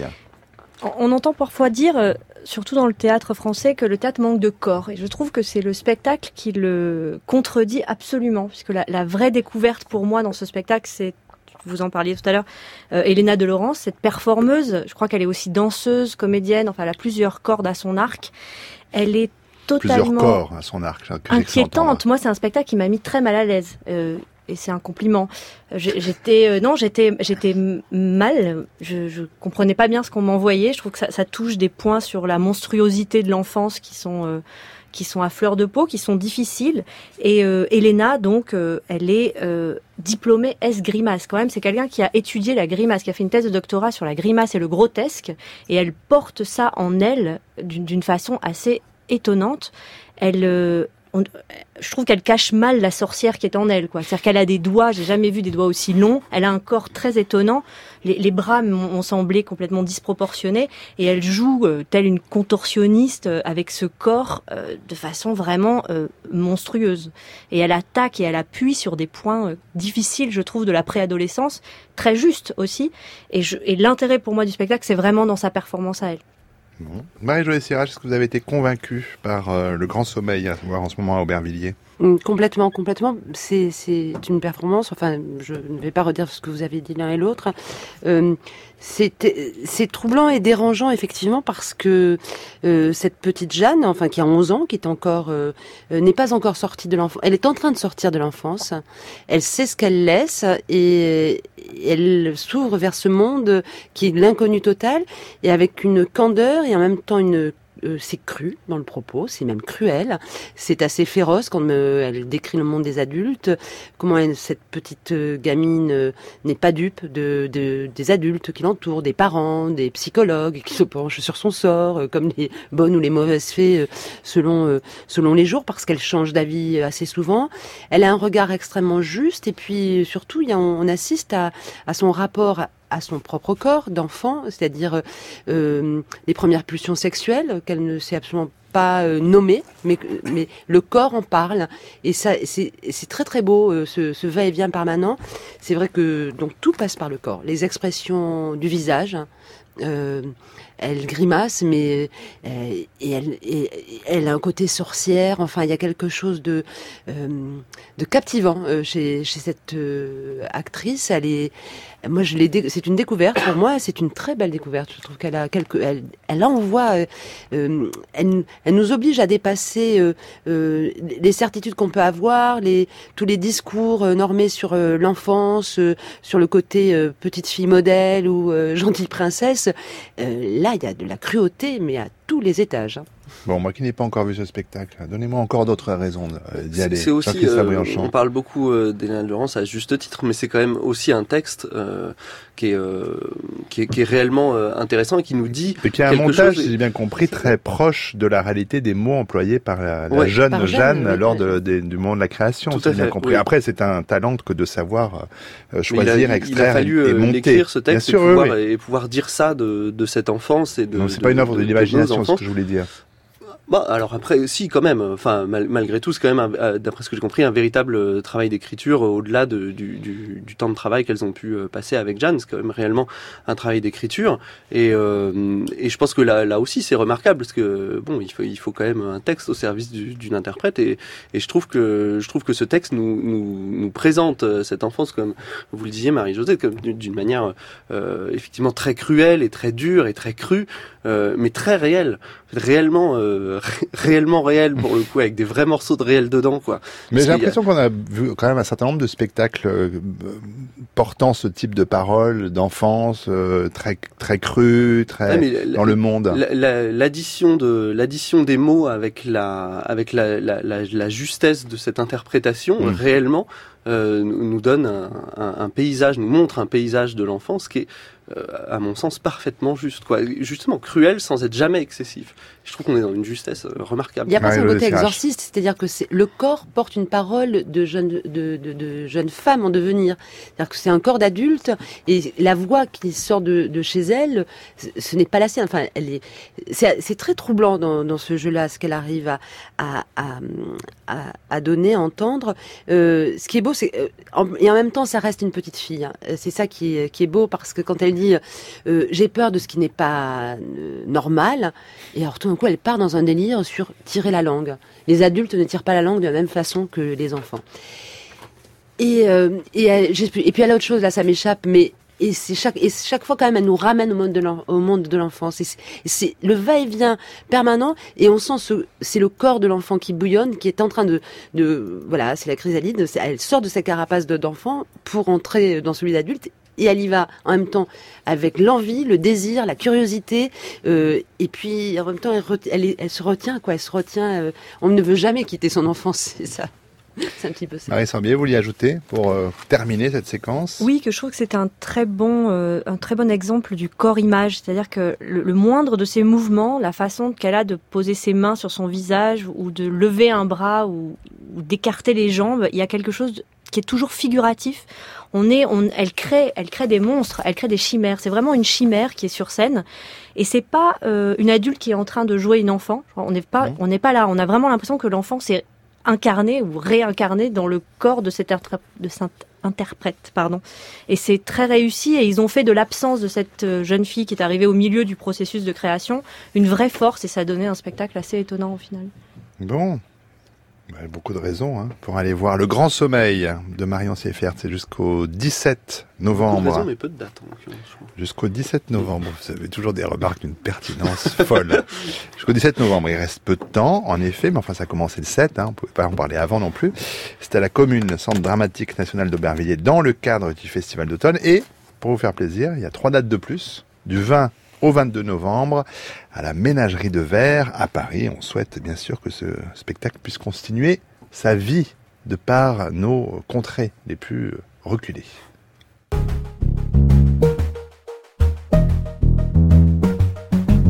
On entend parfois dire, euh, surtout dans le théâtre français, que le théâtre manque de corps. Et je trouve que c'est le spectacle qui le contredit absolument, puisque la, la vraie découverte pour moi dans ce spectacle, c'est, vous en parliez tout à l'heure, euh, Elena de Laurence, cette performeuse. Je crois qu'elle est aussi danseuse, comédienne, enfin elle a plusieurs cordes à son arc. Elle est totalement
plusieurs corps à son arc.
Inquiétante. Moi, c'est un spectacle qui m'a mis très mal à l'aise. Euh, et c'est un compliment. J'étais euh, non, j'étais j'étais mal. Je, je comprenais pas bien ce qu'on m'envoyait. Je trouve que ça, ça touche des points sur la monstruosité de l'enfance qui sont euh, qui sont à fleur de peau, qui sont difficiles. Et euh, Elena, donc, euh, elle est euh, diplômée S-grimace. Quand même, c'est quelqu'un qui a étudié la grimace, qui a fait une thèse de doctorat sur la grimace et le grotesque. Et elle porte ça en elle d'une, d'une façon assez étonnante. Elle euh, On, je trouve qu'elle cache mal la sorcière qui est en elle, quoi. C'est-à-dire qu'elle a des doigts, j'ai jamais vu des doigts aussi longs. Elle a un corps très étonnant. Les, les bras m'ont semblé complètement disproportionnés. Et elle joue euh, telle une contorsionniste euh, avec ce corps euh, de façon vraiment euh, monstrueuse. Et elle attaque et elle appuie sur des points euh, difficiles, je trouve, de la préadolescence, très justes aussi. Et, je, et l'intérêt pour moi du spectacle, c'est vraiment dans sa performance à elle.
Bon. Marie-Joëlle Sirage, est-ce que vous avez été convaincue par euh, le Grand Sommeil à voir en ce moment à Aubervilliers ?
Complètement, complètement. C'est, c'est une performance. Enfin, je ne vais pas redire ce que vous avez dit l'un et l'autre. Euh, c'est, c'est troublant et dérangeant effectivement parce que euh, cette petite Jeanne, enfin qui a onze ans, qui est encore, euh, n'est pas encore sortie de l'enfance. Elle est en train de sortir de l'enfance. Elle sait ce qu'elle laisse et elle s'ouvre vers ce monde qui est l'inconnu total et avec une candeur et en même temps une Euh, c'est cru dans le propos, c'est même cruel, c'est assez féroce quand me, elle décrit le monde des adultes, comment elle, cette petite euh, gamine euh, n'est pas dupe de, de, des adultes qui l'entourent, des parents, des psychologues qui se penchent sur son sort, euh, comme les bonnes ou les mauvaises fées euh, selon, euh, selon les jours, parce qu'elle change d'avis assez souvent. Elle a un regard extrêmement juste et puis surtout il y a, on assiste à, à son rapport à, à son propre corps d'enfant, c'est-à-dire euh, les premières pulsions sexuelles qu'elle ne sait absolument pas euh, nommées, mais, mais le corps en parle. Et ça, c'est, c'est très très beau, euh, ce, ce va-et-vient permanent. C'est vrai que donc tout passe par le corps. Les expressions du visage, euh, elle grimace, mais euh, et elle, et, elle a un côté sorcière. Enfin, il y a quelque chose de euh, de captivant euh, chez chez cette euh, actrice. Elle est, moi, je l'ai, dé- c'est une découverte pour moi. C'est une très belle découverte. Je trouve qu'elle a quelque, elle, elle envoie, euh, euh, elle, elle nous oblige à dépasser euh, euh, les certitudes qu'on peut avoir, les tous les discours euh, normés sur euh, l'enfance, euh, sur le côté euh, petite fille modèle ou euh, gentille princesse. Euh, là, il y a de la cruauté, mais à tous les étages. Hein.
Bon, moi qui n'ai pas encore vu ce spectacle, donnez-moi encore d'autres raisons d'y aller.
C'est aussi, euh, on parle beaucoup euh, d'Hélène Laurence à juste titre, mais c'est quand même aussi un texte euh, qui, est, euh, qui, est, qui est réellement euh, intéressant et qui nous dit
et qui a un montage, chose... si j'ai bien compris, très proche de la réalité des mots employés par la, la ouais, jeune par Jeanne, Jeanne lors de, de, du moment de la création.
Tout à
si j'ai bien compris.
Oui.
Après, c'est un talent que de savoir euh, choisir,
il a,
extraire
il a fallu,
et, et monter.
L'écrire ce texte
sûr,
et, pouvoir,
oui.
et pouvoir dire ça de, de cette enfance et de.
Non, c'est
de,
pas une œuvre de,
de
l'imagination, ce que je voulais dire.
Bah, alors après, si, quand même. Enfin, mal, malgré tout, c'est quand même, un, euh, d'après ce que j'ai compris, un véritable euh, travail d'écriture euh, au-delà de, du, du, du temps de travail qu'elles ont pu euh, passer avec Jeanne. C'est quand même réellement un travail d'écriture. Et, euh, et je pense que là, là aussi, c'est remarquable parce que bon, il faut, il faut quand même un texte au service du, d'une interprète. Et, et je trouve que, je trouve que ce texte nous, nous, nous présente euh, cette enfance, comme vous le disiez, Marie-Josée, comme d'une manière euh, effectivement très cruelle et très dure et très crue, euh, mais très réelle, réellement. Euh, réellement réel pour le coup, avec des vrais morceaux de réel dedans, quoi.
Mais j'ai l'impression a... qu'on a vu quand même un certain nombre de spectacles euh, portant ce type de paroles d'enfance euh, très très cru, très ouais, dans la, le monde.
La, la, l'addition de l'addition des mots avec la avec la la, la, la justesse de cette interprétation mmh. réellement euh, nous donne un, un, un paysage, nous montre un paysage de l'enfance qui est Euh, à mon sens parfaitement juste, quoi. Justement cruel sans être jamais excessif. Je trouve qu'on est dans une justesse euh, remarquable.
Il y a pas ouais, un côté exorciste, c'est-à-dire que c'est, le corps porte une parole de jeune de, de, de jeune femme en devenir. C'est-à-dire que c'est un corps d'adulte et la voix qui sort de, de chez elle, ce n'est pas la sienne. Enfin, elle est, c'est, c'est très troublant dans, dans ce jeu-là, ce qu'elle arrive à à, à, à, à donner, à entendre. Euh, ce qui est beau, c'est euh, en, et en même temps, ça reste une petite fille. Hein. C'est ça qui est, qui est beau parce que quand elle dit euh, j'ai peur de ce qui n'est pas euh, normal, et alors tout d'un coup elle part dans un délire sur tirer la langue. Les adultes ne tirent pas la langue de la même façon que les enfants. Et, euh, et, et puis elle a autre chose, là ça m'échappe, mais et c'est chaque et chaque fois quand même elle nous ramène au monde de au monde de l'enfance. Et c'est, et c'est le va-et-vient permanent et on sent ce c'est le corps de l'enfant qui bouillonne, qui est en train de de voilà, c'est la chrysalide, c'est, elle sort de sa carapace de, d'enfant pour entrer dans celui d'adulte. Et elle y va en même temps avec l'envie, le désir, la curiosité, euh, et puis en même temps elle, ret- elle, est, elle se retient, quoi. Elle se retient. Euh, on ne veut jamais quitter son enfance, c'est ça. C'est un petit peu ça.
Marie Sorbier, vous vouliez ajouter pour euh, terminer cette séquence ?
Oui, que je trouve que c'est un très bon, euh, un très bon exemple du corps-image, c'est-à-dire que le, le moindre de ses mouvements, la façon qu'elle a de poser ses mains sur son visage ou de lever un bras ou, ou d'écarter les jambes, il y a quelque chose de, qui est toujours figuratif. On est, on, elle crée, elle crée des monstres, elle crée des chimères. C'est vraiment une chimère qui est sur scène, et c'est pas euh, une adulte qui est en train de jouer une enfant. On n'est pas, on n'est pas là. On a vraiment l'impression que l'enfant s'est incarné ou réincarné dans le corps de cette, intra- de cette interprète, pardon. Et c'est très réussi. Et ils ont fait de l'absence de cette jeune fille qui est arrivée au milieu du processus de création une vraie force, et ça a donné un spectacle assez étonnant au final.
Bon. Bah, beaucoup de raisons hein, pour aller voir Le Grand Sommeil de Marion Sieffert. C'est jusqu'au dix-sept novembre.
Beaucoup de raisons, mais peu de dates. Hein,
jusqu'au dix-sept novembre. Vous avez toujours des remarques d'une pertinence folle. Jusqu'au dix-sept novembre. Il reste peu de temps, en effet, mais enfin ça a commencé le sept. Hein, on ne pouvait pas en parler avant non plus. C'était à la Commune, Centre Dramatique National d'Aubervilliers, dans le cadre du Festival d'automne. Et, pour vous faire plaisir, il y a trois dates de plus. Du vingt au vingt-deux novembre, à la Ménagerie de Verre, à Paris. On souhaite bien sûr que ce spectacle puisse continuer sa vie de par nos contrées les plus reculées.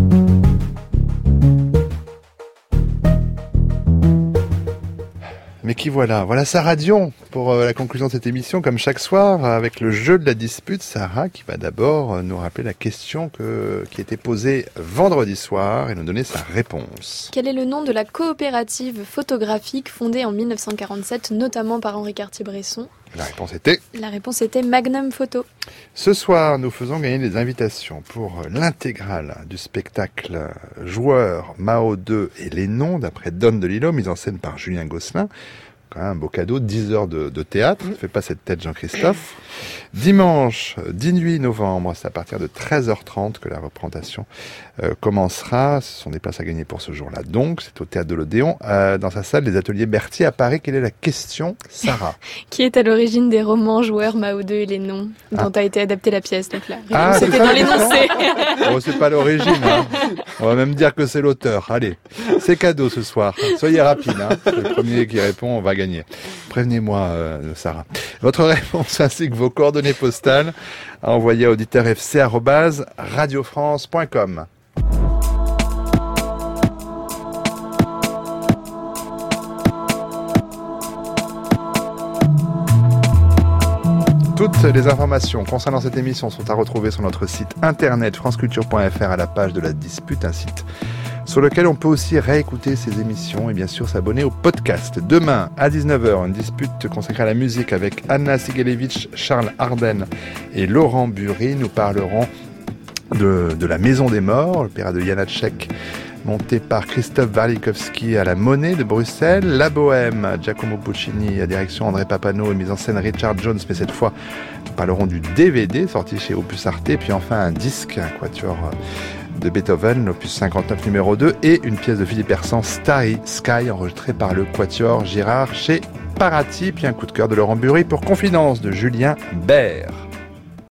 Mes qui voilà. Voilà Sarah Dion pour euh, la conclusion de cette émission, comme chaque soir, avec le jeu de la dispute. Sarah qui va d'abord euh, nous rappeler la question que, qui a été posée vendredi soir et nous donner sa réponse.
Quel est le nom de la coopérative photographique fondée en mille neuf cent quarante-sept, notamment par Henri Cartier-Bresson ?
La réponse était
La réponse était Magnum Photo.
Ce soir, nous faisons gagner des invitations pour l'intégrale du spectacle Joueurs, Mao deux et les noms, d'après Don DeLillo, mise en scène par Julien Gosselin. Quand même un beau cadeau, dix heures de, de théâtre. Ne fais pas cette tête, Jean-Christophe. Dimanche dix-huit novembre, c'est à partir de treize heures trente que la représentation euh, commencera. Ce sont des places à gagner pour ce jour-là. Donc, c'est au Théâtre de l'Odéon, euh, dans sa salle des Ateliers Berthier à Paris. Quelle est la question, Sarah?
Qui est à l'origine des romans Joueurs, Mao deux et les noms, dont ah. a été adaptée la pièce. Donc là,
ah,
c'était dans l'énoncé.
Oh, c'est pas l'origine. Hein. On va même dire que c'est l'auteur. Allez, c'est cadeau ce soir. Soyez rapide. Hein. Le premier qui répond, on va gagner. Prévenez-moi, euh, Sarah. Votre réponse ainsi que vos coordonnées postales à envoyer à auditeur f c arobase radio france point com. Toutes les informations concernant cette émission sont à retrouver sur notre site internet franceculture point f r à la page de la dispute, un site sur lequel on peut aussi réécouter ces émissions et bien sûr s'abonner au podcast. Demain, à dix-neuf heures, une dispute consacrée à la musique avec Anna Sigelevich, Charles Arden et Laurent Bury. Nous parlerons de, de La Maison des Morts, l'opéra de Janacek, monté par Christophe Warlikowski à la Monnaie de Bruxelles. La Bohème, Giacomo Puccini, à direction André Papano et mise en scène Richard Jones, mais cette fois, nous parlerons du D V D sorti chez Opus Arte, puis enfin un disque, un quatuor de Beethoven, l'opus cinquante-neuf numéro deux, et une pièce de Philippe Hersant, Starry Sky, enregistrée par le quatuor Girard chez Parati, puis un coup de cœur de Laurent Bury pour Confidence de Julien Bert.